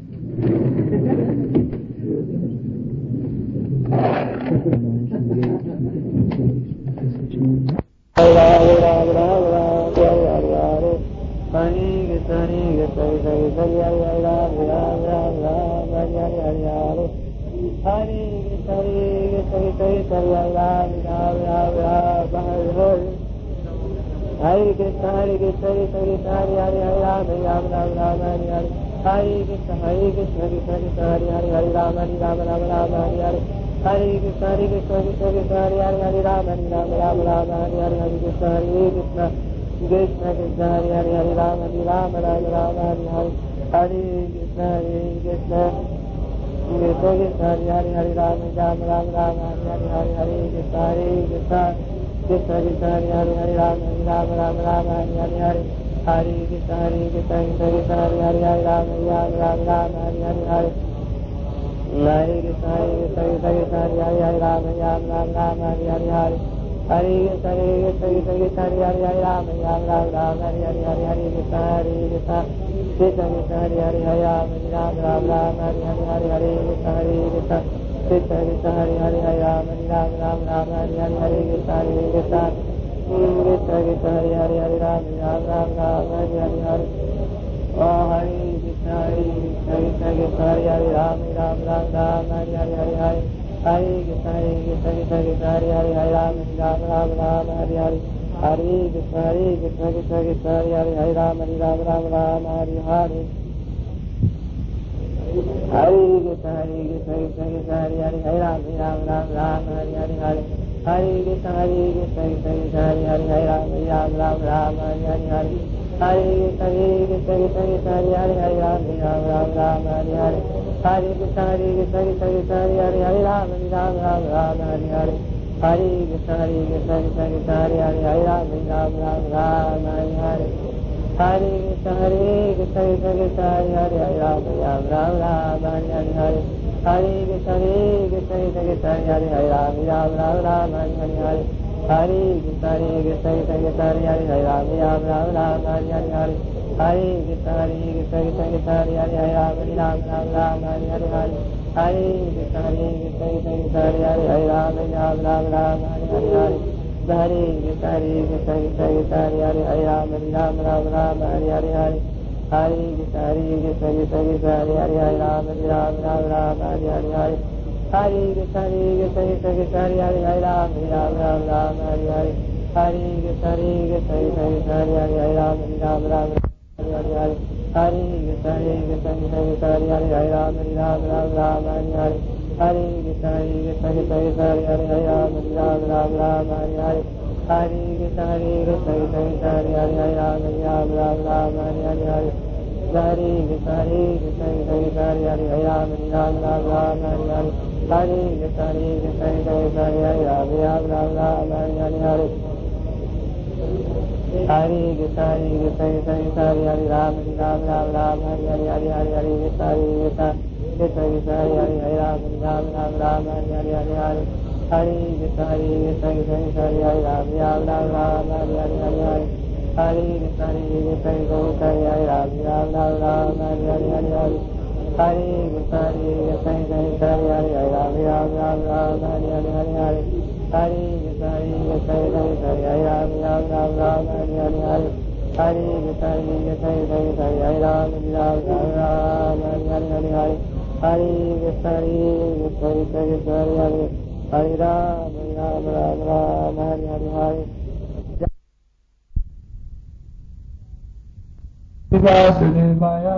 Hare Krishna, Hare Krishna, Krishna Krishna, Hare Hare, Hare Rama, Rama Rama, Rama Hare Hare. Hare Krishna, Krishna Krishna, Hare Hare, Hare Rama, Rama Rama, Rama Hare Hare. Hare Krishna, Krishna Krishna, Hare Hare, Hare Rama, Rama Rama, Rama Hare Hare. Hare Krishna, Krishna Krishna, Hare Hare, Hare Rama, Rama Rama, Rama Hare Hare. Hare Krishna, Krishna Krishna, Hare Hare, Hare Rama, Rama Rama, Rama Hare Hare. Hare Krishna, Krishna Krishna Krishna, Hare Hare, Hare Rama, Rama Rama, Rama Hare Hare. Hare Krishna, Krishna Krishna, Hare Hare, Hare Rama, Rama Rama, Rama Hare Hare. Hare Krishna, Krishna Krishna, Hare Hare, Hare Rama, Rama Rama, Rama Hare Hare. Hare Krishna, Krishna Krishna, Hare Hare, Hare Rama, Rama Rama, Rama Hare Hare. Hare Krishna, Krishna Krishna, Hare Hare, Hare Rama, Rama Rama, Rama Hare Hare. Hare Krishna, Krishna Krishna Krishna, Hare Hare, Hare Rama, Rama Rama, Rama Hare Hare. Hare Krishna, Krishna Krishna Krishna, Hare Hare, Hare Rama, Rama Rama, Rama Hare Hare. Oh, Hare Krishna, Krishna Krishna Krishna, Hare Hare, Rama Rama, Rama Hare Hare. Hare Krishna, Krishna Krishna Krishna, Hare Hare, Hare Rama, Rama Rama, Rama Hare Hare. Hare Krishna, Krishna Krishna Krishna, Hare Hare, Hare Rama, Rama Rama, Rama Hare Hare. Hare Krishna, Krishna Krishna Krishna, Hare Hare, Hare Rama, Rama Rama, Rama Hare Hare. Hare Krishna, Krishna Krishna Krishna, Hare Hare, Hare Rama, Rama Rama, Rama Hare Hare. Hare Krishna, Krishna Krishna Krishna, Hare Hare, Hare Rama, Rama Rama, Rama Hare Hare. Hare Krishna, Krishna Krishna Krishna, Hare Hare, Hare Rama, Rama Rama, Rama Hare Hare. Hare Krishna, Krishna Krishna Krishna, Hare Hare, Hare Rama, Rama Rama, Rama Hare Hare. Hare Krishna, Krishna Krishna Krishna, Hare Hare, Hare Rama, Rama Rama, Rama Hare Hare. Hare Krishna, Krishna Krishna Krishna, Hare Hare, Hare Rama, Rama Rama, Rama Hare Hare. Hare Krishna, Krishna Krishna Krishna, Hare Hare, Hare Rama, Rama Rama, Rama Hare Hare. Hare Krishna, Krishna Krishna Krishna, Hare Hare, Hare Rama, Rama Rama, Rama Hare Hare. Hare Krishna, Krishna Krishna Krishna, Hare Hare, Hare Rama, Rama Rama, Rama Hare Hare. Hare Krishna, Krishna Krishna Krishna, Hare Hare, Hare Rama, Rama Rama, Rama Hare Hare. Hare Krishna, Krishna Krishna Krishna, Hare Hare, Hare Rama, Rama Rama, Rama Hare Hare. Hare Krishna, Krishna Krishna Krishna, Hare Hare, Hare Rama, Rama Rama, Rama Hare Hare. Hare Krishna, Krishna Krishna Krishna, Hare Hare, Hare Rama, Rama Rama, Rama Hare Hare. Hare Krishna, Krishna Krishna Krishna, Hare Hare, Hare Rama, Rama Rama, Rama Hare Hare. Hare Krishna, Krishna Krishna Krishna, Hare Hare, Hare Rama, Rama Rama, Rama Hare Hare. Hare Krishna, Krishna Krishna Krishna, Hare Hare, Hare Rama, Rama Rama, Rama Hare Hare. Hare Krishna, Krishna Krishna Krishna, Hare Hare, Hare Rama, Rama Rama, Rama Hare Hare. Hare Krishna, Krishna Krishna Krishna, Hare Hare, Rama Rama, Rama Hare Hare. Hare Krishna Krishna Krishna Hare Ram Ram Ram Hare Hare Hare Krishna Krishna Krishna Hare Hare Ram Ram Ram Hare Hare Hare Krishna Krishna Krishna Hare Ram Ram Hare Hare Hare Krishna Krishna Krishna Hare Ram Ram Ram Hare Hare Hare Krishna Krishna Krishna Hare Ram Ram Ram Hare Hare Hare Krishna Krishna Krishna Hare Ram Ram Ram Hare Hare Hare Krishna Krishna Krishna Hare Ram Ram Ram Hare Hare Hare Krishna Krishna Krishna Hare Hare Ram Ram Ram Hare Hare Hare Vasudevaya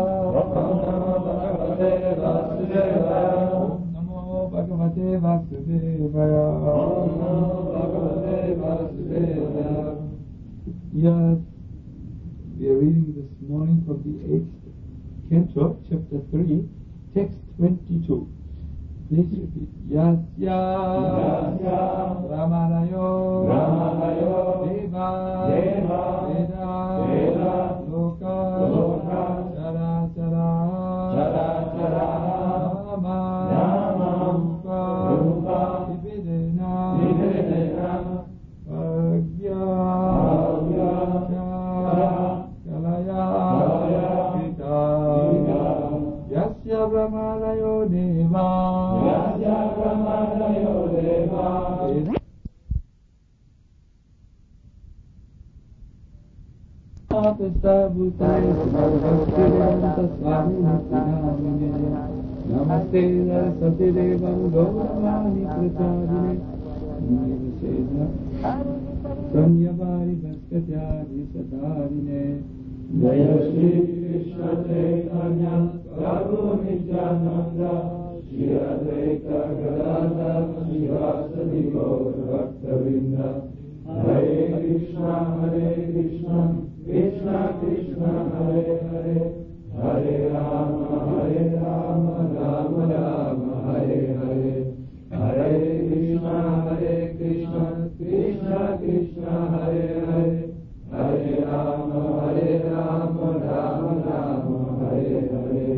Namo Bhagavate Vasudevaya Yes, we are reading this morning from the 8th canto, chapter 3, text 22. Please repeat. Yasya Ramanayo Deva Veda Loka Chara Nama Rupa Vivedena Agya Kalaya Vita Yasya Brahmanayo Deva Namaste Saraswati Devam Gauravani Prachadine Nirvishedha Sanyavari Bhaskatyadi Satarine Jaya Shri Krishna Chaitanya Prabhu Nityananda Shri Advaita Gadadhar Shivasadi Gaur Bhaktavinda Hare Krishna Krishna Krishna Hare Hare Hare Rama Rama Rama Hare Hare Hare Krishna Krishna Krishna Hare Hare Hare Rama Rama Rama Hare Hare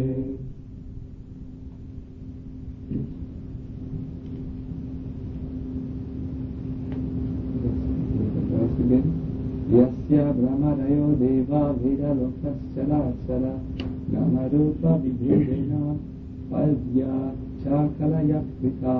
Again. Yasya Brahmadayo Deva Veda Lokas Chala Chala Namarupa Vibhedena Valvya Chakala Yakvita.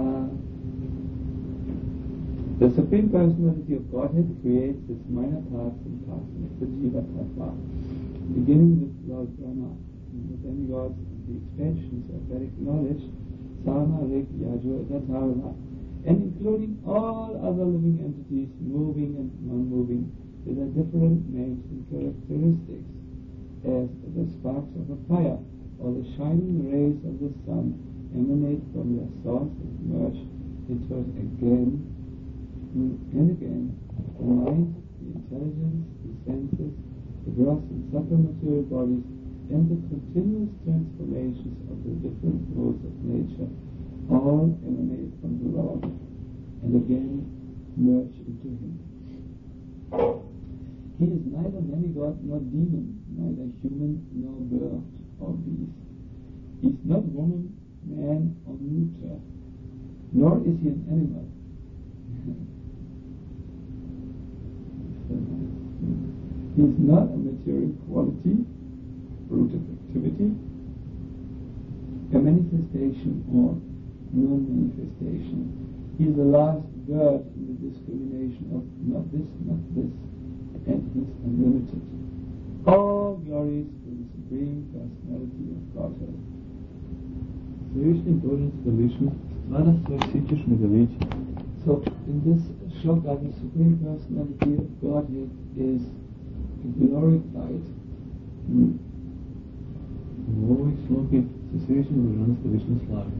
The Supreme Personality of Godhead creates its minor parts and parcels, the Jiva Tattva, beginning with Lord Brahma, the demigods, the expansions of Vedic knowledge, Sama, Rik, Yajur, Tatharva, and including all other living entities, moving and non-moving, with their different names and characteristics, as the sparks of a fire or the shining rays of the sun emanate from their source and merge into it again and again. The mind, the intelligence, the senses, the gross and subtle material bodies, and the continuous transformations of the different modes of nature all emanate from the Lord and again merge into Him. He is neither demigod nor demon, neither human nor bird or beast. He is not woman, man or neuter, nor is he an animal. He is not a material quality, fruit of activity, a manifestation or non-manifestation. He is the last word in the discrimination of not this, and he is unlimited. All glories to the Supreme Personality of Godhead. Всевишний Божество Вишну, Мана Сваситишна Величи. So, in this shloka, the Supreme Personality of Godhead is glorified. В овой шлоке Всевишний Божество Вишну слави.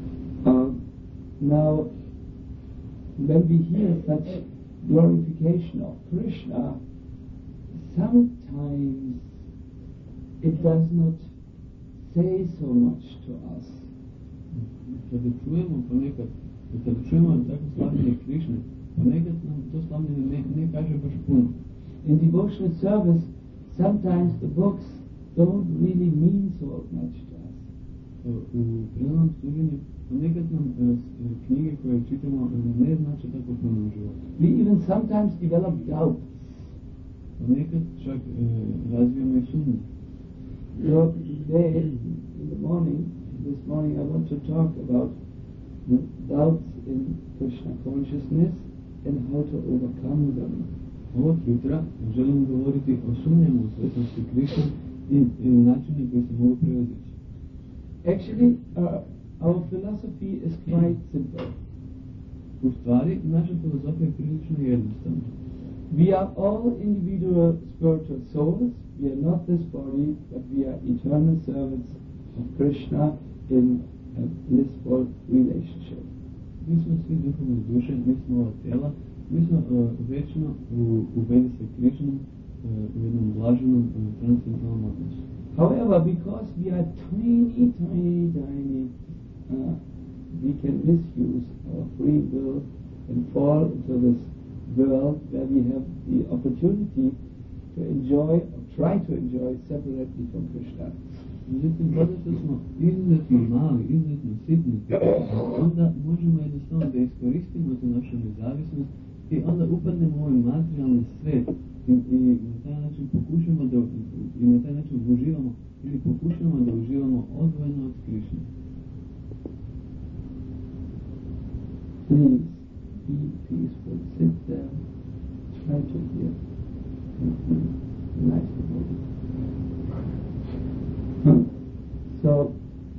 Now, when we hear such glorification of Krishna, sometimes it does not say so much to us. Kada čujemo tako slavljenje Krišne, ponekad nam to slavljenje ne kaže baš puno. in devotional service, sometimes the books don't really mean so much to us. U predanom služenju ponekad nam knjige koje čitamo ne znači tako puno u životu. We even sometimes develop doubts. Ponekad čak razvijamo i sumnju. So today, in the morning, this morning I want to talk about the doubts in Krishna consciousness and how to overcome them. Ovog jutra želim govoriti o sumnjama u svjesnosti Krishne i načinu koji se mogu prevazići. Actually, our philosophy is quite simple. U stvari, naša filozofija je prilično jednostavna. We are all individual spiritual souls. We are not this body, but we are eternal servants of Krishna in a blissful relationship. Mi smo svi duhovne duše, mi smo ova tijela, mi smo večno u vezi sa Krishnom, u jednom blaženom transcendentalnom odnosu. However, because we are tiny, we can misuse our free will and fall into this world where we have the opportunity to enjoy or try to enjoy separately from Krishna. Međutim, zato što smo izuzetno mali, izuzetno sitni, onda možemo jednostavno da iskoristimo tu našu nezavisnost i onda upadnemo u ovaj materijalni svet i na taj način pokušamo da i na taj način uživamo ili pokušamo da uživamo odvojeno od Krishne. Please be peaceful, sit there, try to hear nice devotion. So,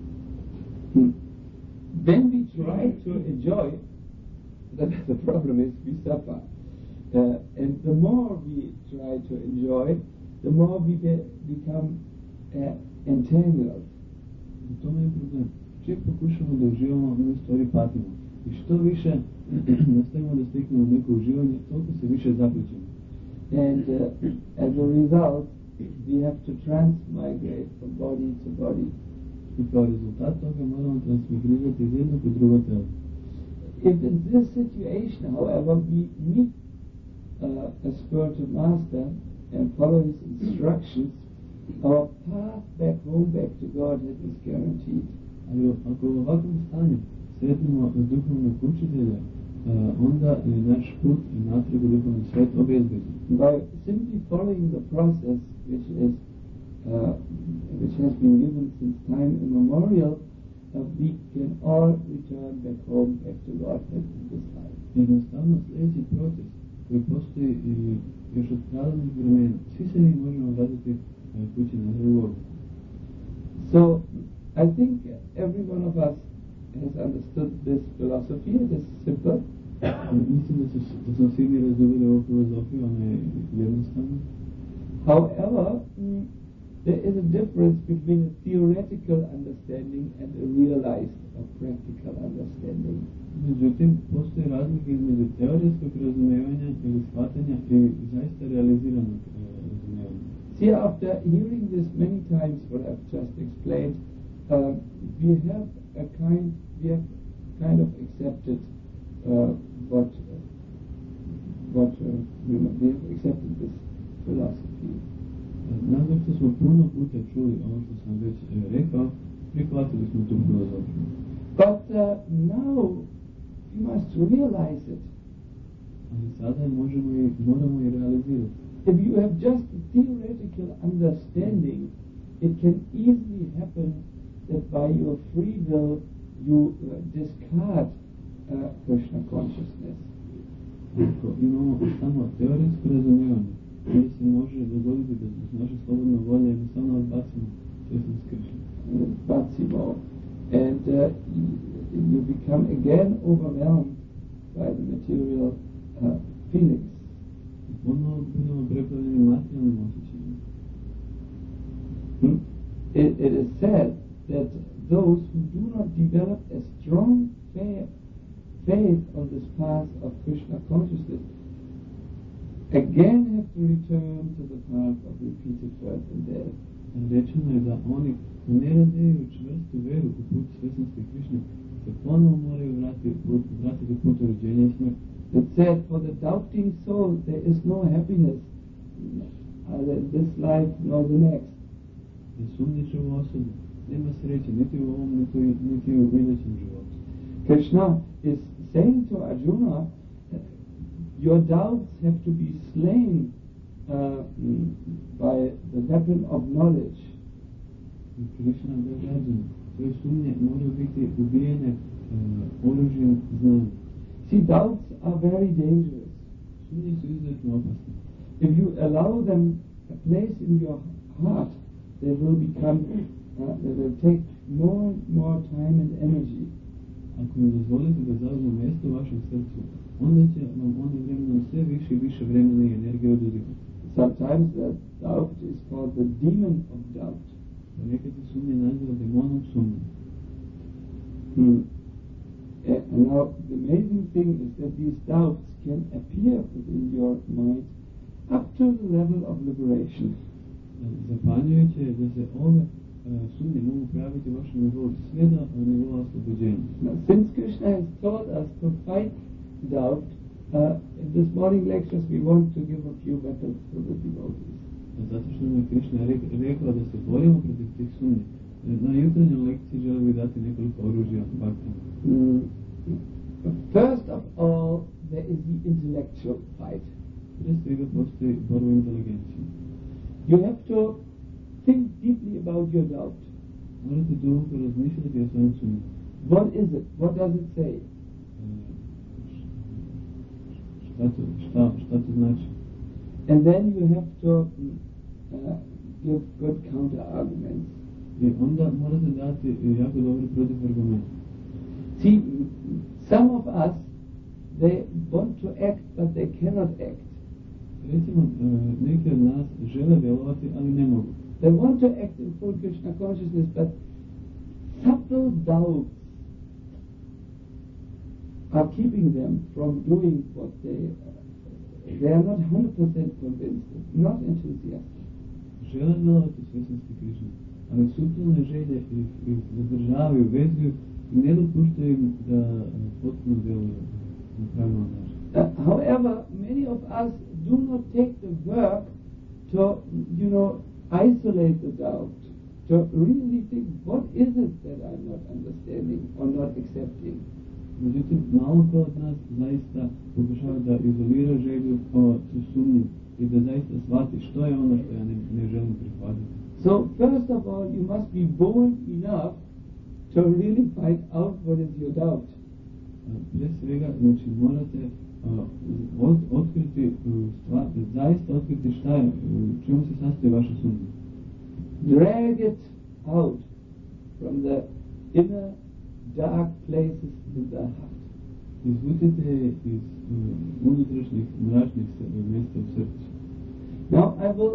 when we try to enjoy, the problem is we suffer. And the more we try to enjoy, the more we become entangled. U tome je problem. Čim pokušamo da uživamo, mi u stvari patimo. I što više nastavimo da steknemo neko uživanje, toliko se više zapličemo. And as a result, we have to transmigrate from body to body. I kao rezultat toga moramo transmigrirati iz jednog u drugo telo. If in this situation, however, we meet a spiritual master and follow his instructions, our path back home, back to Godhead is guaranteed. Ali ako u ovakvom stanju sretnemo duhovnog učitelja, onda je naš put i natrag u duhovni svet obezbeđen. By simply following the process which has been given since time immemorial, we can all return back home, back to Godhead in this life. Jednostavno sljedeći proces koji postoji još od pravilnih vremena, svi se mi možemo vratiti kući na drugu. So, I think every one of us has understood this philosophy. It is simple. Mislim da smo svi mi razumeli ovu filozofiju, ona je jednostavna. However, there is a difference between a theoretical understanding and a realized or practical understanding. Međutim, postoji razlika između teorijskog razumijevanja ili shvatanja i zaista realiziranog razumijevanja. See, after hearing this many times, what I've just explained, we have kind of accepted we have accepted this philosophy. Nakon što smo puno puta čuli ovo što sam već rekao, prihvatili smo tu filozofiju. But now we must realize it. Ali sada moramo i realizirati. If you have just a theoretical understanding, it can easily happen that by your free will you discard Krishna consciousness. Ako imamo samo teorijsko razumijevanje, onda se može dogoditi da s naše slobodne volje jednostavno odbacimo svjesnost Krishna. And you become again overwhelmed by the material feelings. Ponovo budemo preplavljeni materijalnim osjećanjima. It is said that those who do not develop a strong faith on this path of Krishna consciousness again have to return to the path of repeated birth and death. Rečeno je da oni ne razvijaju čvrstu veru u put svjesnosti Krišne, se ponovo moraju vratiti put rođenja i smrti. It said, for the doubting soul there is no happiness either this life nor the next. Ne sumnjiče u osobu. Nema sreće niti u ovom, niti u idućem životu. Krishna is saying to Arjuna, your doubts have to be slain by the weapon of knowledge. I Krishna kaže, tvoje sumnje moraju biti ubijene oružjem znanja. See, doubts are very dangerous. Sumnje su izuzetno opasne. If you allow them a place in your heart, they will become, they will take more and more time and energy. Ako im dozvolite da zauzmu mjesto u vašem srcu, onda će vam ono vremenom sve više i više vremena i energije oduzeti. Sometimes that doubt is called the demon of doubt. Nekad se sumnje naziva demonom sumnje. And now the amazing thing is that these doubts can appear within your mind up to the level of liberation. Zapanjujuće je da se ove sumnje mogu praviti vašem nivou sve do nivoa oslobođenja. Now, since Krishna has taught us to fight doubt, in this morning lectures we want to give a few weapons to the devotees. Zato što nam je Krishna rekao da se borimo protiv tih sumnje. Na jutranjoj lekciji želim bi dati nekoliko oružja bhaktima. First of all, there is the intellectual fight. Prije svega postoji borba inteligencije. You have to think deeply about your doubt. Morate duboko razmišljati o svojim sumnjama. What is it? What does it say? Šta to znači? And then you have to give good counter arguments. I onda morate dati jako dobre protiv argumente. See, some of us, they want to act, but they cannot act. Recimo, neki od nas žele djelovati, ali ne mogu. They want to act in full Krishna consciousness, but subtle doubts are keeping them from doing what they are not 100% convinced, not enthusiastic. Žele djelovati svjesnosti Krišne, ali suptilne želje ih zadržavaju, vezuju i ne dopuštaju im da potpuno djeluju na pravilnom načinu. However, many of us do not take the work to, isolate the doubt, to really think, what is it that I'm not understanding or not accepting? Međutim, malo ko od nas zaista pokušava da izolira želju o sumnji i da zaista shvati što je ono što ja ne želim prihvatiti. So, first of all, you must be bold enough to really find out what is your doubt. Prije svega, znači morate otkriti zaista otkriti šta je, u čemu se sastoji vaša sumnja. Drag it out from the inner dark places in the heart. Izvucite iz unutrašnjih mračnih mjesta u srcu. Now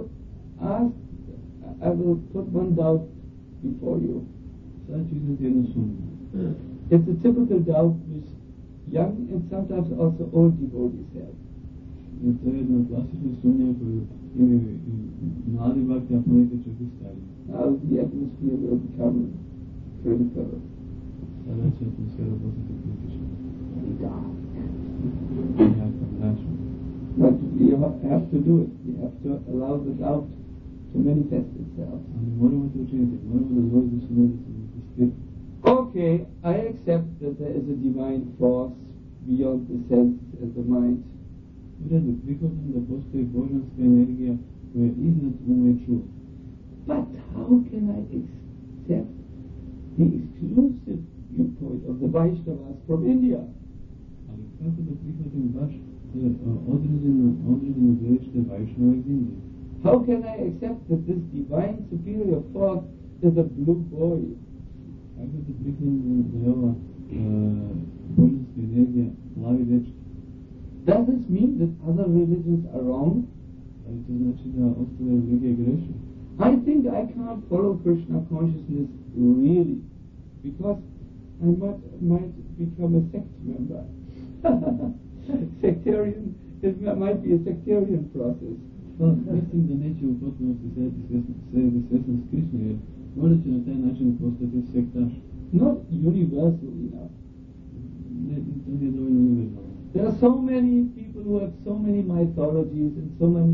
I will put one doubt before you. Sad ću izneti jednu sumnju. It's a typical doubt which young and sometimes also old devotees have. To je jedna klasična sumnja koju imaju i mladi bhakti, a ponekad čak i stari. Now the atmosphere will become critical. Sada će atmosfera postati kritična. Very dark. Jako mračna. But you have to do it. You have to allow the doubt to manifest itself. Ali moramo to učiniti. Moramo dozvoliti da se manifestira. Okay, I accept that there is a divine force beyond the sense and the mind. U redu, prihvatam da postoji božanska energija koja je iznad uma i čula. But how can I accept the exclusive viewpoint of the Vaishnavas from India? Ali kako da prihvatim baš određeno gledište Vaishnava iz Indije? How can I accept that this divine superior force is a blue boy? Kako da prihvatim da je ova božanska energija plavi dečki? Does this mean that other religions are wrong? Ali to znači da ostale religije greše? I think I can't follow Krishna consciousness really, because I might become a sect member. Sectarian, it might be a sectarian process. Pa mislim da neće u potpunosti srediti svjesnost Krišne, jer možda će na taj način postati sektaš. Not universal enough. To nije dovoljno univerzalno. There are so many people who have so many mythologies and so many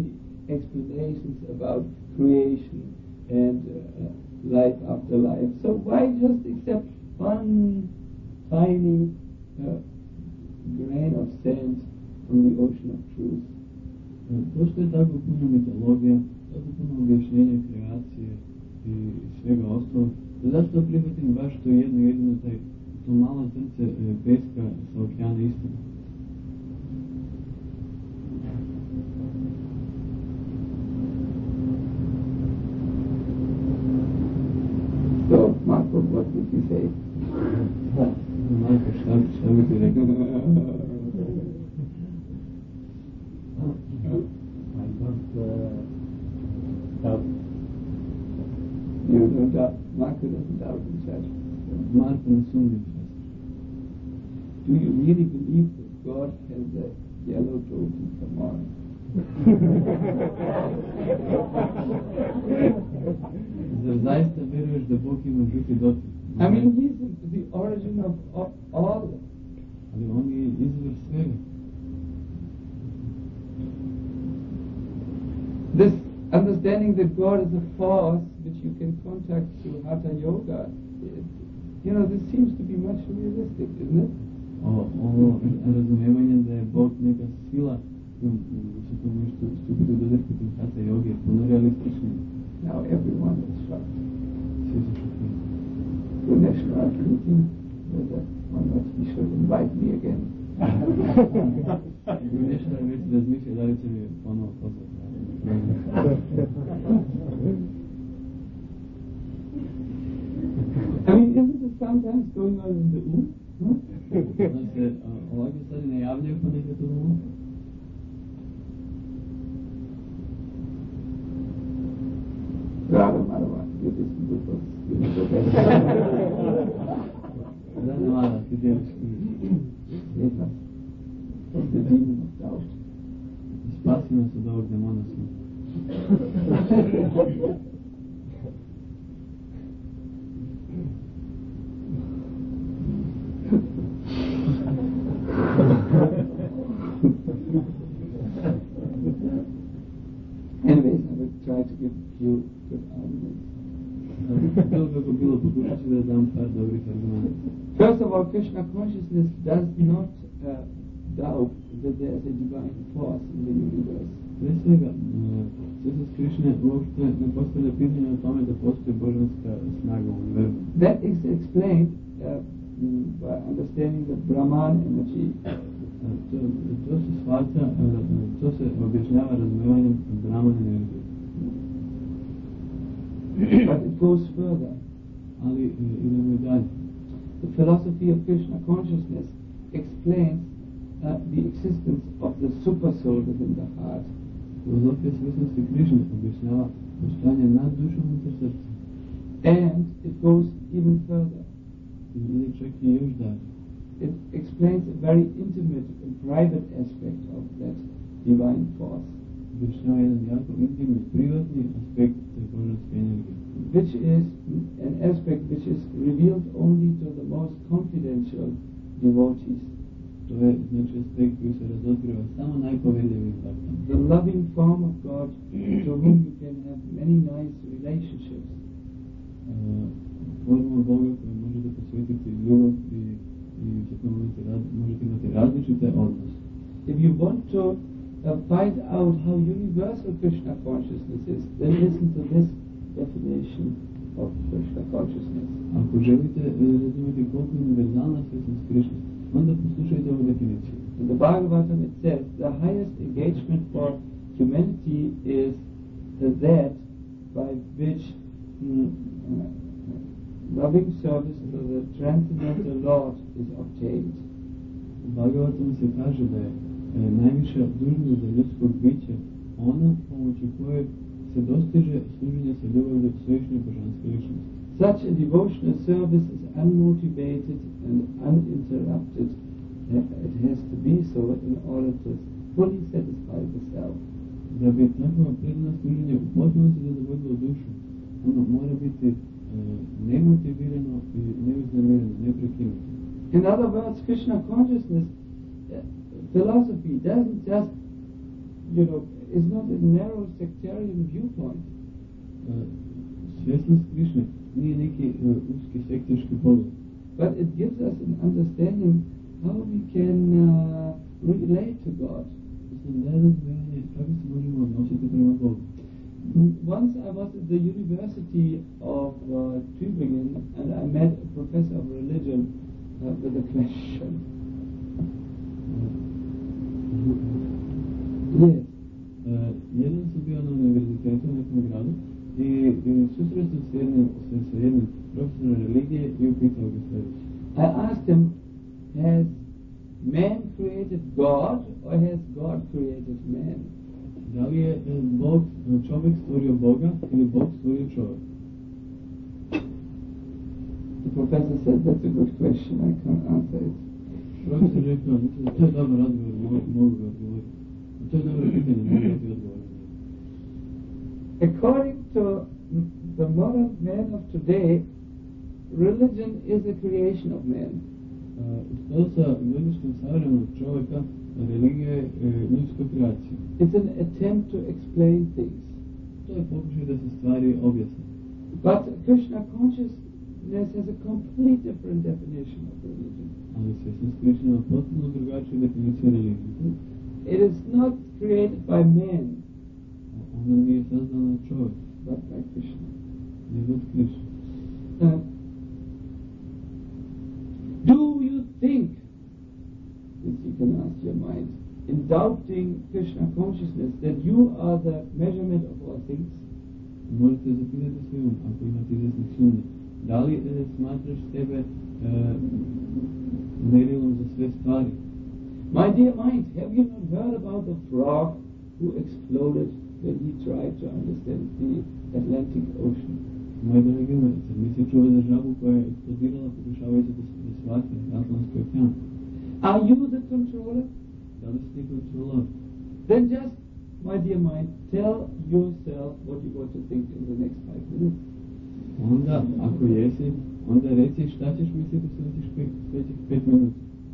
explanations about creation and life after life. So why just accept one tiny grain of sand from the ocean of truth? Postoji tako puno mitologija, tako puno objašnjenja kreacije i svega ostalog. Zašto prihvatim baš to jedino to malo srce peska sa okeana istine? So, Marco, what would you say? Marko, šta bi ti rekao? I don't doubt. You don't doubt. Marco doesn't doubt himself. Marko ne sumnja u sebe. Do you really believe that God has a yellow goat in Samara? Zar zaista veruješ da Bog ima žuti dotik? I mean, He's the origin of all. Ali on je izvor svega. This understanding that God is a force which you can contact through Hatha Yoga, this seems to be much realistic, isn't it? Ovo razumijevanje da je Bog neka sila sa kojom možete stupiti u dodir putem Hatha Yoga je puno realističnije. Now everyone is shocked. Svi su šokirani. The national thinking whether or not he should invite me again. Nešto već razmišlja da li će mi ponovo pozvati. I mean, isn't it sometimes going on in the Znači, ovakve stvari ne javljaju ponekad u umu? Radha Madhava, you listen to us. Radha Madhava, ti djeliš knjiži. Save us from the demon of doubt. Spasi nas od ovog demona sumnje. Anyways, I will try to give you good arguments. First of all, Krishna consciousness does not doubt that there is a divine force in the universe. Pre svega, svjesnost Krišne uopšte ne postavlja pitanje o tome da postoji božanska snaga u univerzu. That is explained by understanding the Brahman energy. To se shvaća, to se objašnjava razumijevanjem Brahman energije. But it goes further. Ali idemo i dalje. The philosophy of Krishna consciousness explains the existence of the super soul within the heart. Filozofija svjesnosti Krišne objašnjava postojanje nad dušom unutar srca. And it goes even further. Ide čak i još dalje. It explains a very intimate and private aspect of that divine force. Objašnjava jedan jako intimni, privatni aspekt te božanske energije. Which is an aspect which is revealed only to the most confidential devotees. To je znači aspekt koji se razotkriva samo najpovjerljivim taktama. The loving form of God to whom you can have many nice relationships. Forma Boga koju možete posvetiti ljubav i sa kojom možete imati različite odnose. If you want to find out how universal Krishna consciousness is, then listen to this definition of Krishna consciousness. Ako želite razumjeti koliko je univerzalna svjesnost Krišne, onda poslušajte ovu definiciju. In the Bhagavatam it says the highest engagement for humanity is that by which loving service to the transcendental Lord is obtained. U Bhagavatamu se kaže da je najviša dužnost za ljudskog bića ona pomoću koje se dostiže služenje sa ljubavlju svešnje božanske ličnosti. Such a devotional service is unmotivated and uninterrupted. It has to be so in order to fully satisfy the self. Da bi takvo predano služenje u potpunosti zadovoljilo dušu, ono mora biti nemotivirano i neuznemireno, neprekinuto. In other words, Krishna consciousness philosophy doesn't just, is not a narrow sectarian viewpoint. Svjesnost Krišne nije neki uski sektorski pogled, but it gives us an understanding how we can relate to God. mislim daje razumijevanje kako se možemo odnositi prema Bogu. Once I was at the University of Tübingen and I met a professor of religion with a question. Yes. Jedan sam bio na univerzitetu u nekom gradu i susreo sam se jednim profesorom religije i upitao ga sljedeće. I asked him, has man created God or has God created man? Da li je čovjek stvorio Boga ili Bog stvorio čovjeka? The professor said, that's a good question, I can't answer it. Profesor rekao, to je dobar odgovor, mogu ga odgovoriti. To je dobro pitanje, mogu dati odgovor. According to the modern man of today, religion is a creation of man. U skladu sa gledištem savremenog čovjeka, religija je ljudska kreacija. It's an attempt to explain things. To je pokušaj da se stvari objasne. But Krishna consciousness has a complete different definition of religion. Ali svjesnost Krišne ima potpuno drugačiju definiciju religije. It is not created by man, Ona nije sazdana od čovjeka, but by Krishna. nego od Krišne. Do you think, if you can ask your mind, in doubting Krishna consciousness, that you are the measurement of all things? Možete zapitati svoj um, ako imate izvjesne sumnje. Da li smatraš sebe merilom za sve stvari? My dear mind, have you not heard about the frog who exploded when he tried to understand the Atlantic Ocean? Moj dragi umet, nisi čuo za žabu koja je eksplodirala pokušavajući da shvati Atlantski okean? Are you the controller? Da li si ti kontrolor? Then just, my dear mind, tell yourself what you want to think in the next 5 minutes. Onda, ako jesi, onda reci šta ćeš misliti u sljedećih 5 minuta.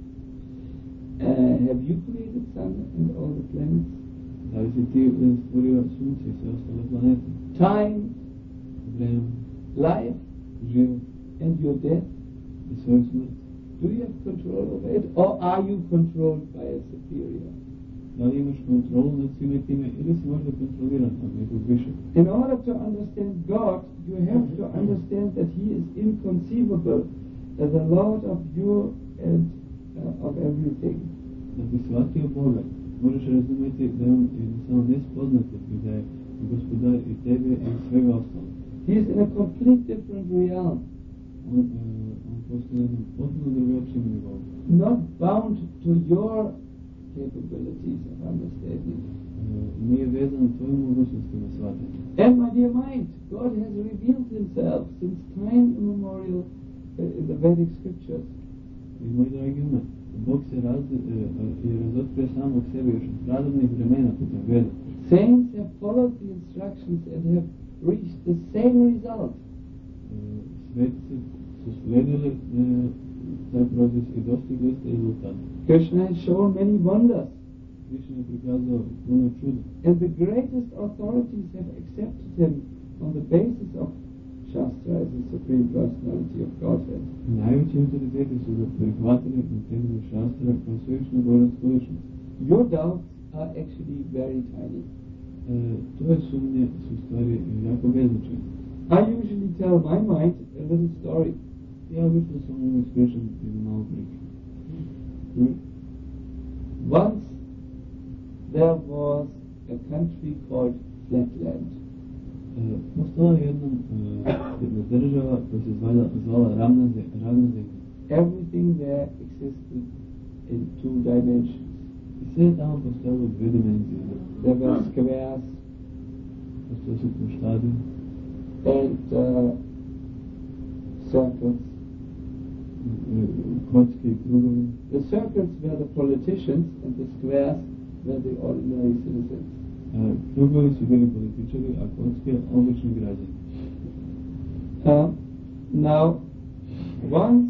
Have you created sun and all the planets? Da li si ti stvorio sunce i sve ostale planete? Time, Vreme, life, život and your death? i svoju smrt. Do you have control over it, or are you controlled by a superior? Da li imaš kontrolu nad svime time ili si možda kontroliran od nekog višeg? In order to understand God, you have to understand that He is inconceivable as the Lord of you and of everything. Da bi shvatio Boga, moraš razumjeti da je on jednostavno nespoznati i da je gospodar i tebe i svega ostalo. He is in a complete different realm, On postoji na jednom potpuno drugačijem nivou. not bound to your capabilities of understanding. Nije vezan tvojim mogućnostima shvatanja. And my dear mind, God has revealed Himself since time immemorial in the Vedic scriptures. I moj dragi ume, Bog se razotkrio samog sebe još od pradavnih vremena putem Veda. Saints have followed the instructions and have reached the same result. Svetice su slijedili taj proces i dostigli ste rezultate. Krishna has shown many wonders, Krišna je prikazao puno čuda. and the greatest authorities have accepted Him on the basis of Shastra as the Supreme Personality of Godhead. Najveći autoriteti su ga prihvatili na temelju šastra kao svevišnju božansku ličnost. Your doubts are actually very tiny. Tvoje sumnje su u stvari jako beznačajne. I usually tell my mind a little story. Ja obično samo ispričam jednu malu priču. Once there was a country called Flatland. Postala je jedna država koja se zvala ravna zemlja. Everything there existed in 2 dimensions. I sve je tamo postojalo u 2 dimenzije. There were squares Postojali su puštadi and circles. Kocke i krugovi. The circles were the politicians and the squares were the ordinary citizens. Krugovi su bili političari, a kocke obični građani. Now, once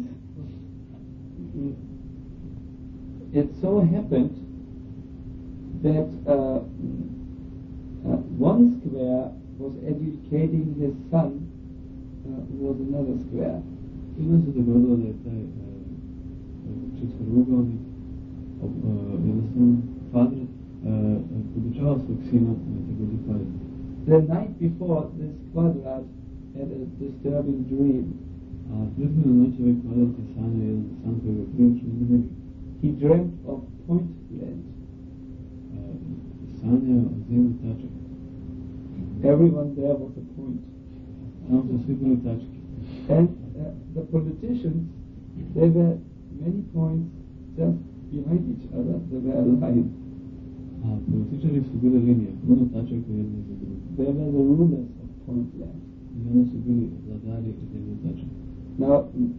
it so happened that one square was educating his son, who was another square. Jedno se dogodilo da je taj četvorougolnik, jednostavno kvadrat, podučavao svog sina na također kvadrat. The night before, this quadrat had a disturbing dream. A prethodne noći ovaj kvadrat je sanjao jedan san koji ga prilično iznenadio. He dreamt of point land. Sanjao o zemlji tačaka. Everyone there was a point. Tamo su svi bili tačke. And the politicians, they were many points just behind each other. They were lines. A političari su bili linije, puno tačaka jedne za druge. They were the rulers of point land. I oni su bili vladari zemlje tačaka. Now,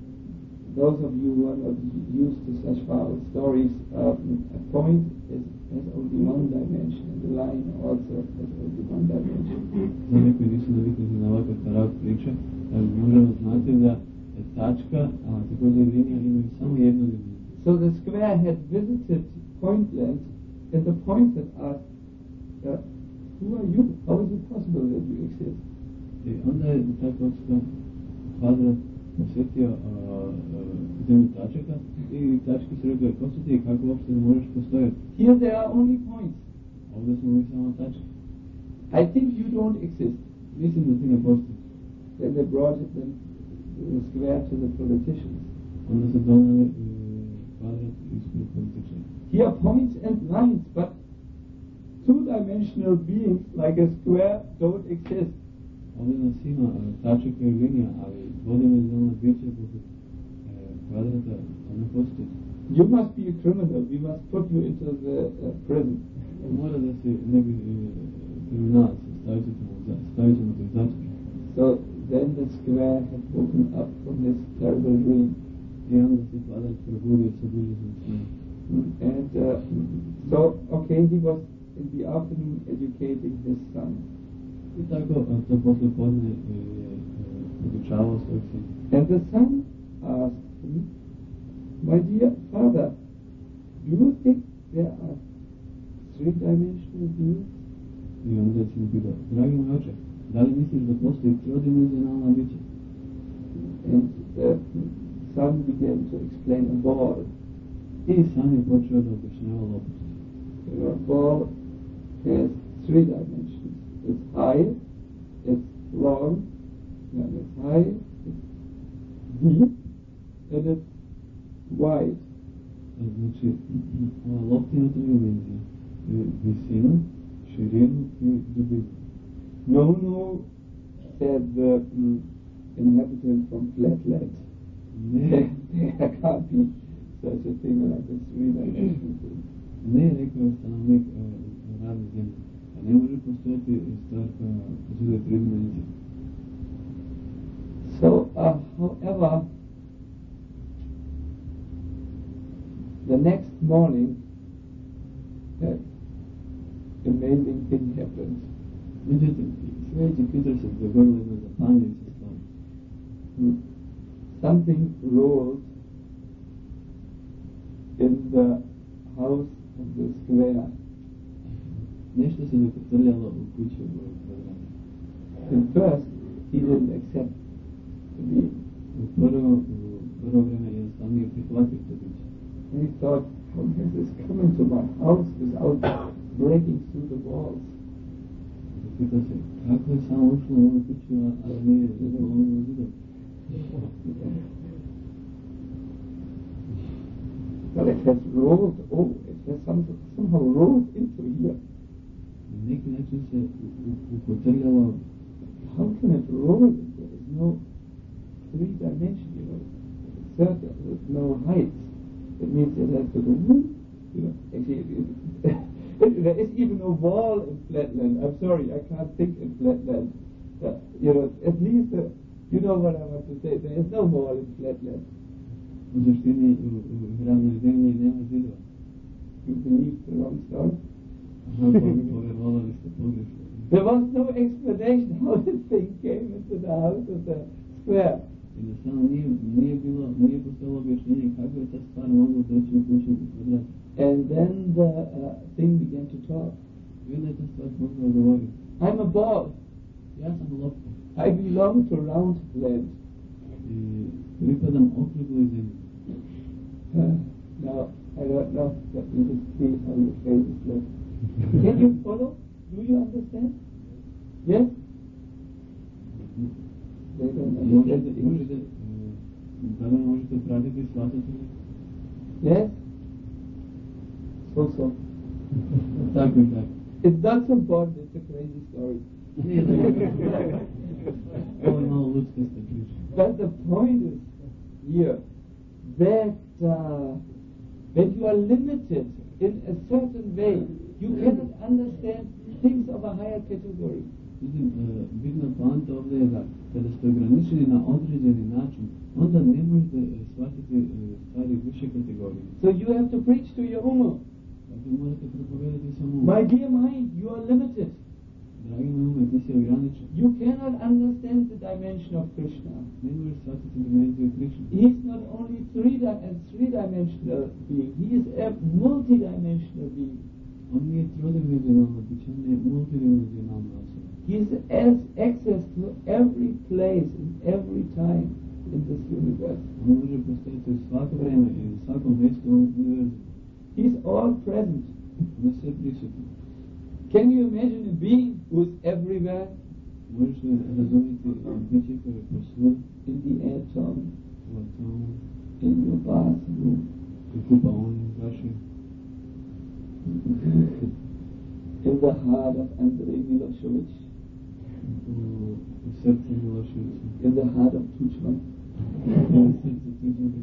those of you who are not used to such far stories, a point has only one dimension, and the line also has only one dimension. Za neki nisu naviknuti na ovakav karakter priče, možemo znati da je tačka, a također linija imaju samo jednu liniju. So the square had visited point land, and the point had asked, who are you? How is it possible that you exist? I onda je ta kocka kvadrat posjetio zemlju tačaka i tačke su rekli, ko su ti i kako uopšte ne možeš postojati? Here there are only points. Ovdje smo mi samo tačke. I think you don't exist. Mislim da ti ne postojiš. Then they brought the square to the politicians. Onda su donali kvadrat ispred političara. Here are points and lines, but two-dimensional beings like a square don't exist. Ovdje nas ima tačaka i linija, ali dvodimenzionalno biće poput kvadrata, ne postoji. You must be a criminal. We must put you into the prison. Mora da si neki kriminalac, stavit ćemo te u zatvor. So then the square had woken up from this terrible dream. I onda se kvadrat probudio sa buđećim snom. And so, okay, he was in the afternoon educating his son. I tako to posle podne je podučavao svoj sin. And the son asked him, my dear father, do you think there are three-dimensional beings? I onda je sin pitao, dragi moj oče, da li misliš da postoji trodimenzionalna bića? And the son began to explain a ball. I sam je počeo da objašnjava loptu. A ball has three dimensions. It's high, it's long, and it's high, it's deep, and it's wide. Znači, lopta ima tri dimenzije. Visinu, širinu i dubinu. No, said the inhabitant from Flatland. There can't be such a thing like a three-dimensional thing. Ne, rekao je stanovnik ravne zemlje. A ne može postojati stvar koja posjeduje tri dimenzije. So, however, the next morning, an amazing thing happened. Međutim, sljedeći puta se dogodilo jedna zapanjujuća stvar. Something rolled in the house of the square. Nešto se dokotrljalo u kuću u kvadratu. And first, he didn't accept the being. U prvo vreme jednostavno nije prihvatio to biće. And he thought, how can this come into my house without breaking through the walls? Pitao se, kako je samo ušlo u ovu kuću, a nije zapravo zidom? Well, it has rolled, it has somehow rolled into here. Na neki način se ukotrljalo. How can it roll? There is no three dimension, circle, there's no height. It means it has to go, actually, there is even no wall in Flatland. I'm sorry, I can't think in Flatland. At least, you know what I want to say. There is no wall in Flatland. U suštini u ravnoj zemlji nema zidova. You believe the wrong story? Povjerovali ste pogrešno. There was no explanation how this thing came into the house of the square. Jednostavno nije postojalo objašnjenje kako je ta stvar mogla doći u kuću u kvadratu. And then the thing began to talk. I onda je ta stvar mogla govoriti. I'm a ball. Ja sam lopta I belong to round land. i pripadam okrugloj zemlji. Now, I don't know, but you can see how your faces look. Can you follow? Do you understand? Yes? They don't understand the English. Da li možete pratiti i shvatiti li? Yes? So. Tako i tako. It's not so important, it's a crazy story. Ovo je malo lučkasta priča. But the point is here that when you are limited in a certain way, you cannot understand things of a higher category. Međutim, bitna poanta ovdje je da kada ste ograničeni na određeni način, onda ne možete shvatiti stvari više kategorije. So you have to preach to your umu. Dakle, morate propovedati samo My dear mind, you are limited. dragi moj ume, ti si ograničen. You cannot understand the dimension of Krishna. Ne možeš shvatiti dimenziju Krishna. He is not only three-dimensional being, he is a multi-dimensional being. On nije trodimenzionalno biće, on je multidimenzionalna osoba. He has access to every place and every time in this universe. On može postojati u svako vreme i u svakom mjestu u univerzu. He is all present. On je sve prisutno. Can you imagine a being who is everywhere? Možeš li razumjeti biće koje je posvuda In the atom, u atomu, in your bathroom, u kupaoni, vašoj, in the heart of Andrei Milošević, u srcu Miloševića, in the heart of Tuchman. u srcu Tuđmana.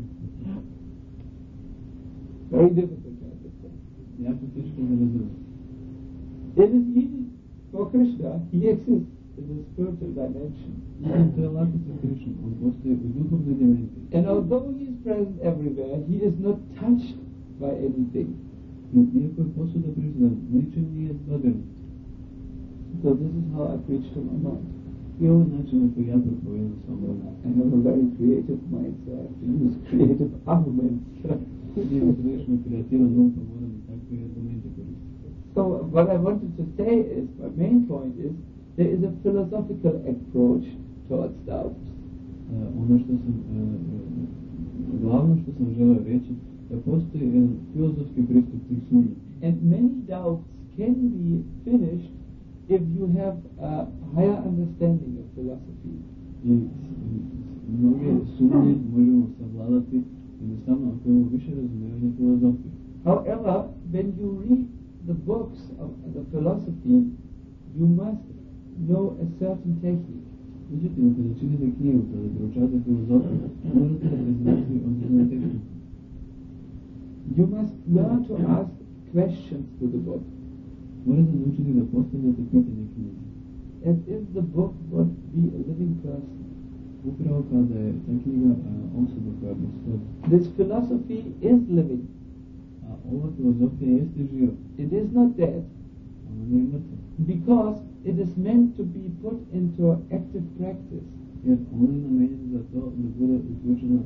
Very difficult to understand. Jako teško da razumije. It is easy for Krishna. He exists in the spiritual dimension. To je lako za Krishna, on postoji u duhovnoj dimenziji. And although he is present everywhere, he is not touched by anything. Iako je posuda prisutan, ničim nije dodirnut. So this is how I preach to my mind. I ovaj način na koji ja propovedam svom umu. I have a very creative mind, so I have to use creative arguments. Imam prilično kreativan um, pa moram i takve argumente koristiti. So what I wanted to say is, my main point is, there is a philosophical approach towards doubt. Ono što sam, glavno što sam želeo reći, da postoji jedan filozofski pristup tih sumnji. And many doubts can be finished if you have a higher understanding of philosophy. I mnoge sumnje možemo savladati jednostavno ako imamo više razumijevanja filozofije. However, when you read the books of the philosophy, you must know a certain technique. Međutim, kada čitate knjigu, kada proučavate filozofiju, morate da znati određenu tehniku. You must learn to ask questions to the book, Morate naučiti da postavljate pitanje knjizi. as if the book would be a living person. Upravo kada je ta knjiga osoba koja postoji. This philosophy is living. A ova filozofija jeste živa. It is not dead, Ona nije mrtva. because it is meant to be put into active practice. Jer ona je namenjena za to da bude uključena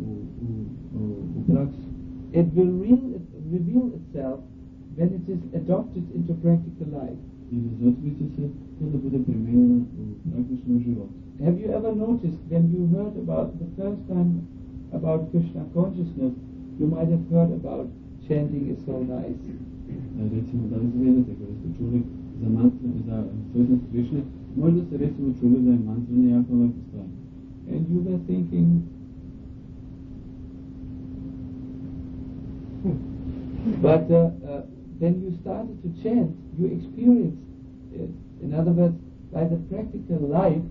u praksu. It will reveal itself when it is adopted into practical life. I razotkrit će se kada bude primijenjena u praktičnom životu. Have you ever noticed when you heard about the first time about Krishna consciousness, you might have heard about chanting is so nice. Recimo, da li znate kada ste čuli za mantra, za svjesnost Krišne, možda ste recimo čuli da je mantranje jako lepo stvar. And you were thinking, but when you started to chant, you experienced it. In other words, by the practical life,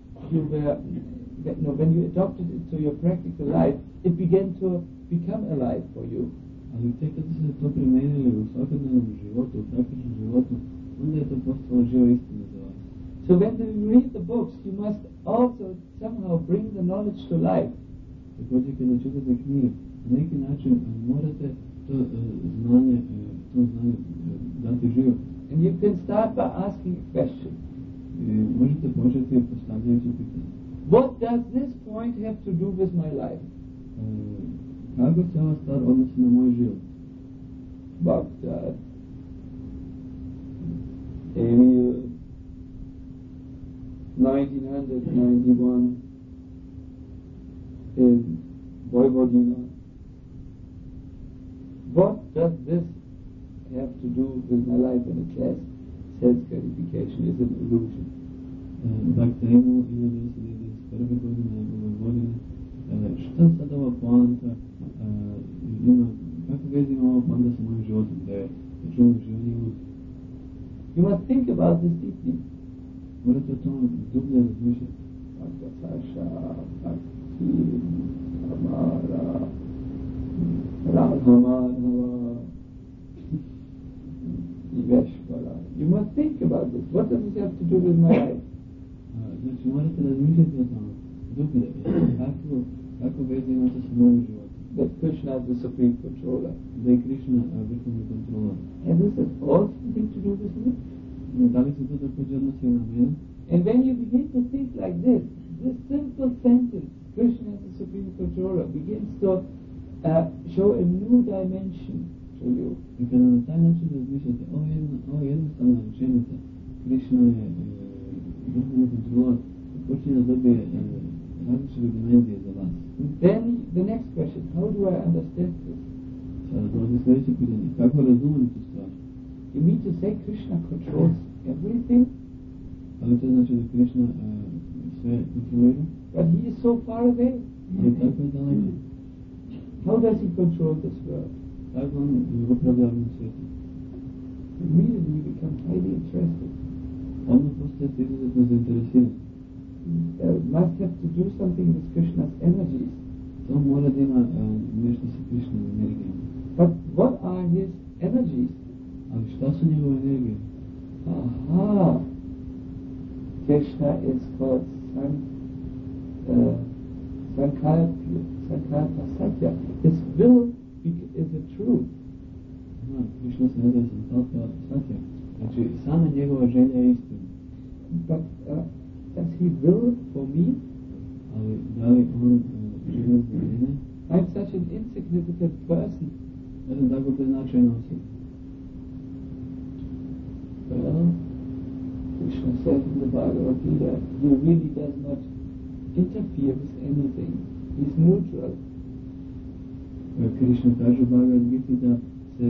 when you adopted it to your practical life, it began to become alive for you. Ali tek kada ste to primijenili u svakodnevnom životu, u praktičnom životu, onda je to postalo živa istina za vas. So when you read the books, you must also somehow bring the knowledge to life. Također kada čitate knjige, na neki način morate to znanje dati život. And you can start by asking a question. I možete početi postavljajući pitanje. What does this point have to do with my life? Kako se ova stvar odnosi na moj život? Bhakta, Emil, 991 in Vojvodina. What does this have to do with my life in a class? Self-gratification is an illusion. Dakle, imamo 1991. godine u Vojvodini. Šta sad ova poanta ima, kakve veze ima ova poanta sa mojim životom, da je čovjek život nije lud? You must think about this deeply. Morate o tom dublje razmišljati. Bhakta Sasha, Bhakti, Amara, Radhamadhava, Iveshvara. You must think about this. What does this have to do with my life? Znači, morate razmišljati o tome. Dublje, kako veze ima to sa mojim životom? That Krishna is the supreme controller. Da je Krishna vrhovni kontrolor. And this has also something to do with me. Da li se to također odnosi na mene? And when you begin to think like this simple sentence, Krishna is the supreme controller, begins to show a new dimension to you. I kada na taj način razmišljate, ovo jednostavna rečenica, Krishna je vrhovni kontrolor, počinje da dobije različite dimenzije za vas. Then the next question, how do I understand this? Sada dolazi sljedeće pitanje, kako razumijem tu stvar? You mean to say Krishna controls everything? Ali to znači da Krishna sve kontrolira? But he is so far away. Ali tako je daleko. How does he control this world? Kako on upravlja ovim svijetom? Immediately you become highly interested. Odmah postajete izuzetno zainteresirani. Must have to do something with Krishna's energies. To mora da ima nešto sa Krishnom energijom. But what are his energies? Ali šta su njegove energije? Aha! Krishna is called Sankalpa Satya. His will is the truth. Krishna se naziva Sankalpa Satya. Znači, sama njegova želja je istina. But does he will for me? Ali da li on želi za mene? I'm such an insignificant person. Ja sam tako beznačajna osoba. Well, Krishna says in the Bhagavad Gita, he really does not interfere with anything. He's neutral. Krishna kaže u Bhagavad Gita da se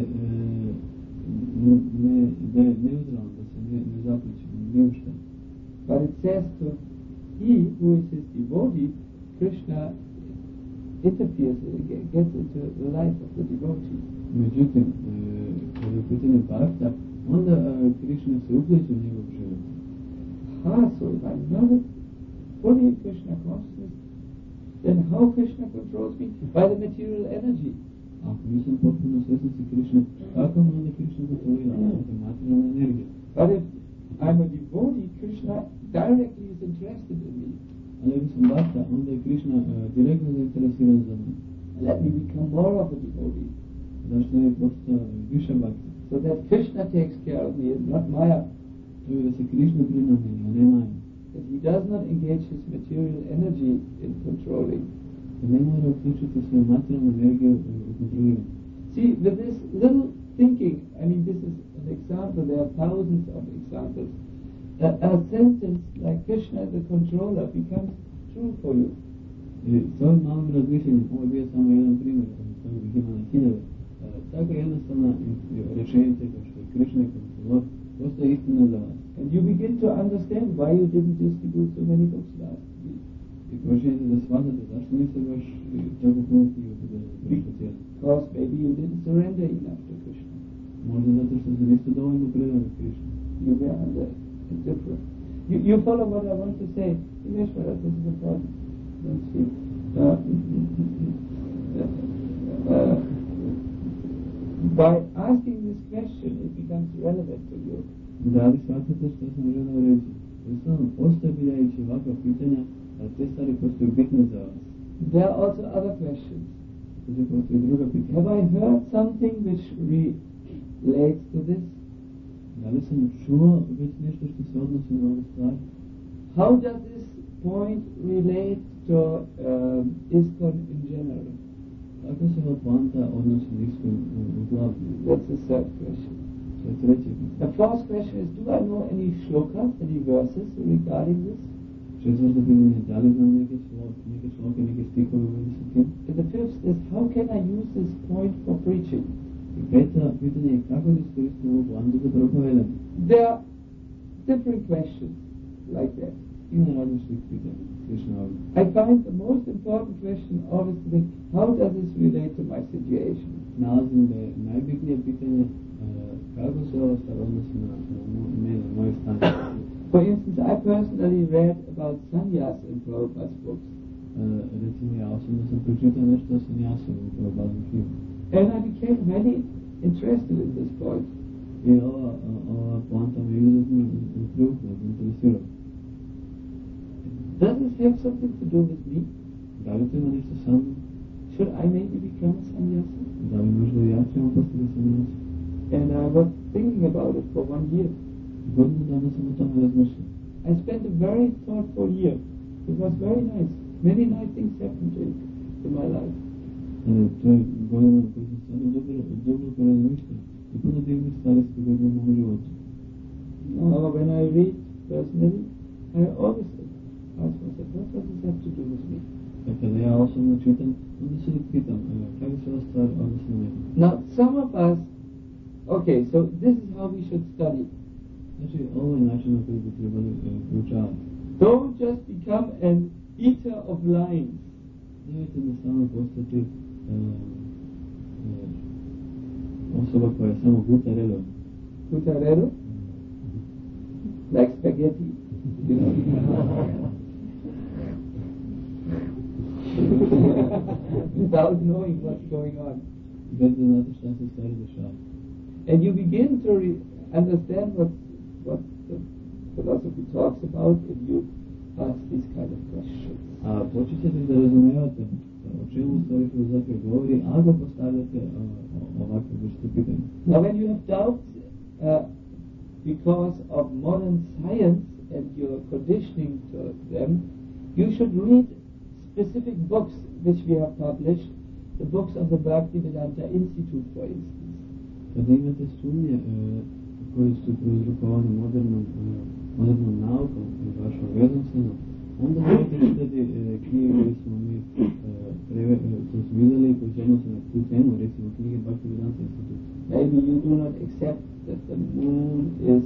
da je neutralan, da se ne zapliče, ne ušta. But it says to he who is his devotee, Krishna interferes, gets into the life of the devotee. Međutim, kada je pitanje bhakta, onda Krishna se upliče u njegov život. So if I'm not fully in Krishna consciousness, then how Krishna controls me? By the material energy. Ako nisam potpuno svjesnosti Krishne, kako me onda Krishna kontrolira? Materijalna energija. But if I'm a devotee, Krishna directly is interested in me. Ali ako sam bhakta, onda je Krishna direktno zainteresiran za me. Let me become more of a devotee. Zašto ne bi postao više bhakta? So that Krishna takes care of me and not Maya. To je da se Krishna brine o meni, a ne Maya. That he does not engage his material energy in controlling. Da ne mora uključiti svoju materijalnu energiju u kontroliranju. See, with this little thinking, I mean, this is an example, there are thousands of examples. A sentence like Krishna the controller becomes true for you. S ovim malim razmišljenjem, ovo je bio samo jedan primjer, to bih imao na hiljade. Tako jednostavna rečenica kao što je Krishna kontrolor, postoje istina za vas. And you begin to understand why you didn't distribute so many books last week. I počinjete da shvatate zašto niste baš tako puno knjiga podržali. Because maybe you didn't surrender enough to Krishna. Možda zato što se niste dovoljno predali Krishna. You were under indifference. You follow what I want to say. Imeshwara, this is important. Let's see. By asking this question, it becomes relevant to you. Da li shvatate što sam želeo reći? Jednostavno, postavljajući ovakva pitanja, te stvari postaju bitne za vas. There are also other questions. Postoji druga pitanja. Have I heard something which relates to this? Da li sam čuo već nešto što se odnosi na ovu stvar? How does this point relate to ISKCON in general? Kako se ova poanta odnosi na ISKCON u glavu? That's the third question. To je treće pitanje. The fourth question is, do I know any shlokas, any verses regarding this? Četvrto pitanje, da li znam neke sloke, neke stihove u vezi sa tim? And the fifth is, how can I use this point for preaching? I peto pitanje je kako da iskoristim ovu poantu za propovedanje? There are different questions like that. Ima različitih pitanja, slično ovdje. I find the most important question always to think, how does this relate to my situation? Nalazim da je najbitnije pitanje kako se ova stvar odnosi na mene, moje stanje. For instance, I personally read about sannyas in Prabhupada's books. Recimo, ja osobno sam pročitao nešto o sannyasu u Prabhupadom knjigu. And I became really interested in this point. I ova poanta me izuzetno privukla, interesirala. Does this have something to do with me? Da li to ima nešto sa mnom? Should I maybe become a sannyasi? Da li možda i ja trebam postati sannyasi? And I was thinking about it for 1 year. Godinu dana sam o tome razmišljao. I spent a very thoughtful year. It was very nice. Many nice things happened in my life. To je godina koju sam stvarno dobro porazmišljao. I puno divnih stvari se dogodilo u mom životu. Now, when I read personally, I always ask myself, what does this have to do with me? Kada ja osobno čitam, onda se pitam, kako se ova stvar odnosi na mene? Now, some of us, okay, so this is how we should study. Znači, ovo je način na koji bi trebali proučavati. Don't just become an eater of lines. Nemojte da samo postati osoba koja je samo guta redom. Guta redom? Like spaghetti, you know. Without knowing what's going on. Bez da znate šta se stvari dešava. And you begin to understand what the philosophy talks about if you ask these kind of questions. A počet ćete da razumijevate o čemu stvari filozofija govori, ako postavljate ovakve vrste pitanja. Now when you have doubts because of modern science and your conditioning to them, you should read specific books which we have published, the books of the Bhaktivedanta Institute, for instance. Kada imate sumnje koji su prouzrokovani modernom naukom i vašom vedanstvenom, onda morate čitati knjige koje smo mi izdali i koji se odnose na tu temu, recimo knjige Bhaktivedanta Institute. Maybe you do not accept that the moon is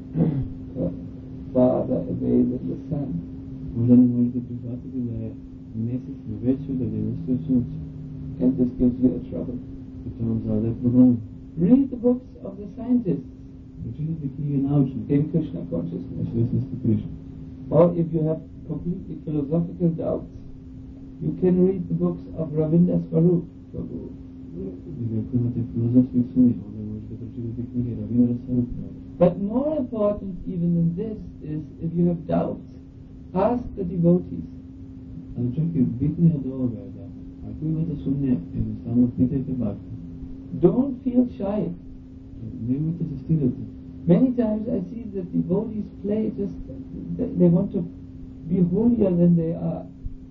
farther away than the sun. Možda ne možete prihvatiti da je mjesec na većoj udaljenosti od sunca. And this gives you a trouble. I to vam zadaje problem. Read the books of the scientists. Pročitajte knjige naučnika in Krishna consciousness. svjesnosti Krishna. Or if you have completely philosophical doubts, you can read the books of Ravinda Swarup Prabhu. Ili ako imate filozofskih sumnji, onda možete pročitati knjige Ravindra Swarup Prabhu. But more important even than this is, if you have doubts, ask the devotees. Ali čak i bitnije od ovoga je da, ako imate sumnje, jednostavno pitajte bhakti. Don't feel shy. Nemojte se stidati. Many times I see that devotees play just, they want to be holier than they are.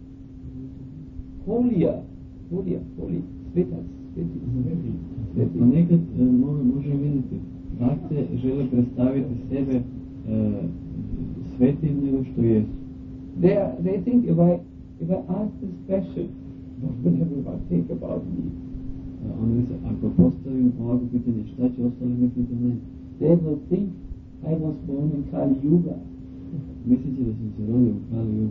Holy, svetas. Ponekad možemo vidjeti, bhakte žele predstaviti sebe svetim nego što jesu. They think if I ask this question, what will everyone think about me? Oni misle, ako postavim ovako pitanje, šta će ostali misliti o meni? They will think I was born in Kali Yuga. Mislit će da sam se rodio u Kali Yuga.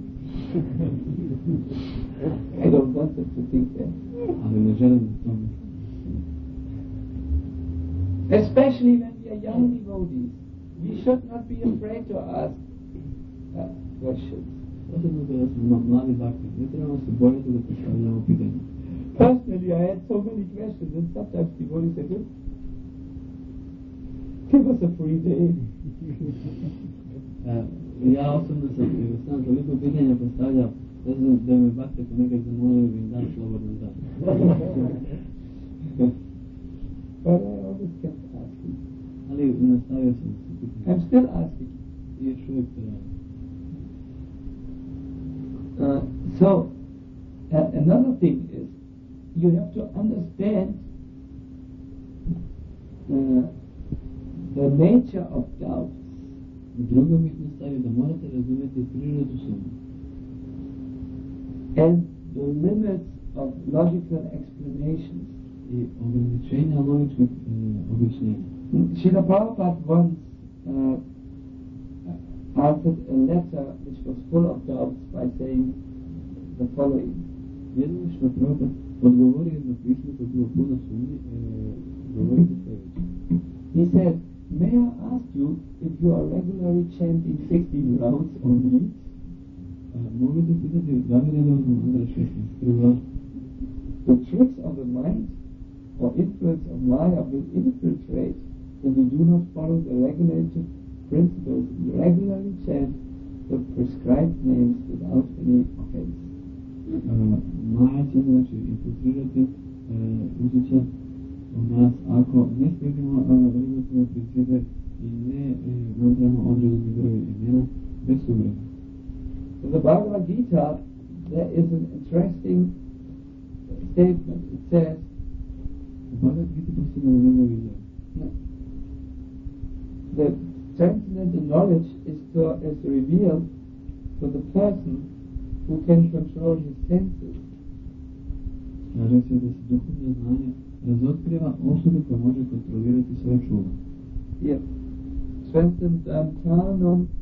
I don't want them to think that. Ali ne želim da to misli. Especially when we are young devotees, we should not be afraid to ask questions. Posebno kada smo mladi bhakti, ne trebamo se bojati da postavljamo pitanje. Personally, I had so many questions, and sometimes devotees said, give us a free day. Ja osobno sam toliko pitanja postavljao, da me bhakti ponekad zamolili bi im dan slobodan dan. But I always kept asking. Ali nastavio sam se pitanje. I'm still asking. I još uvijek to radim. Another thing is, you have to understand the nature of doubts. Druga bitna stvar je da morate razumjeti prirodu sumnje. and the limits of logical explanations. I ograničenja logičkih objašnjenja. Srila Prabhupada once answered a letter which was full of doubts by saying the following. Jedino što Prabhupada odgovori jedno pismo koje je bilo puno sumnji, govorite sljedeće. He said, may I ask you if you are regularly chanting 16 rounds or not? Mogu da pitati da li redovno mandra 16 kruga? The tricks of the mind or influence of Maya will infiltrate if we do not follow the regulative principles and regularly chant the prescribed names without any offense. Maja će znači infiltrirati utječe u nas ako ne slijedimo regulativne principe i ne mantramo određene broj imena bez uvrede. In the Bhagavad Gita, there is an interesting statement. It says, the transcendental knowledge is revealed to the person who can control his senses. Kaže se da se duhovno znanje razotkriva osobi koja može kontrolirati svoje čulo. Here, transcendentalum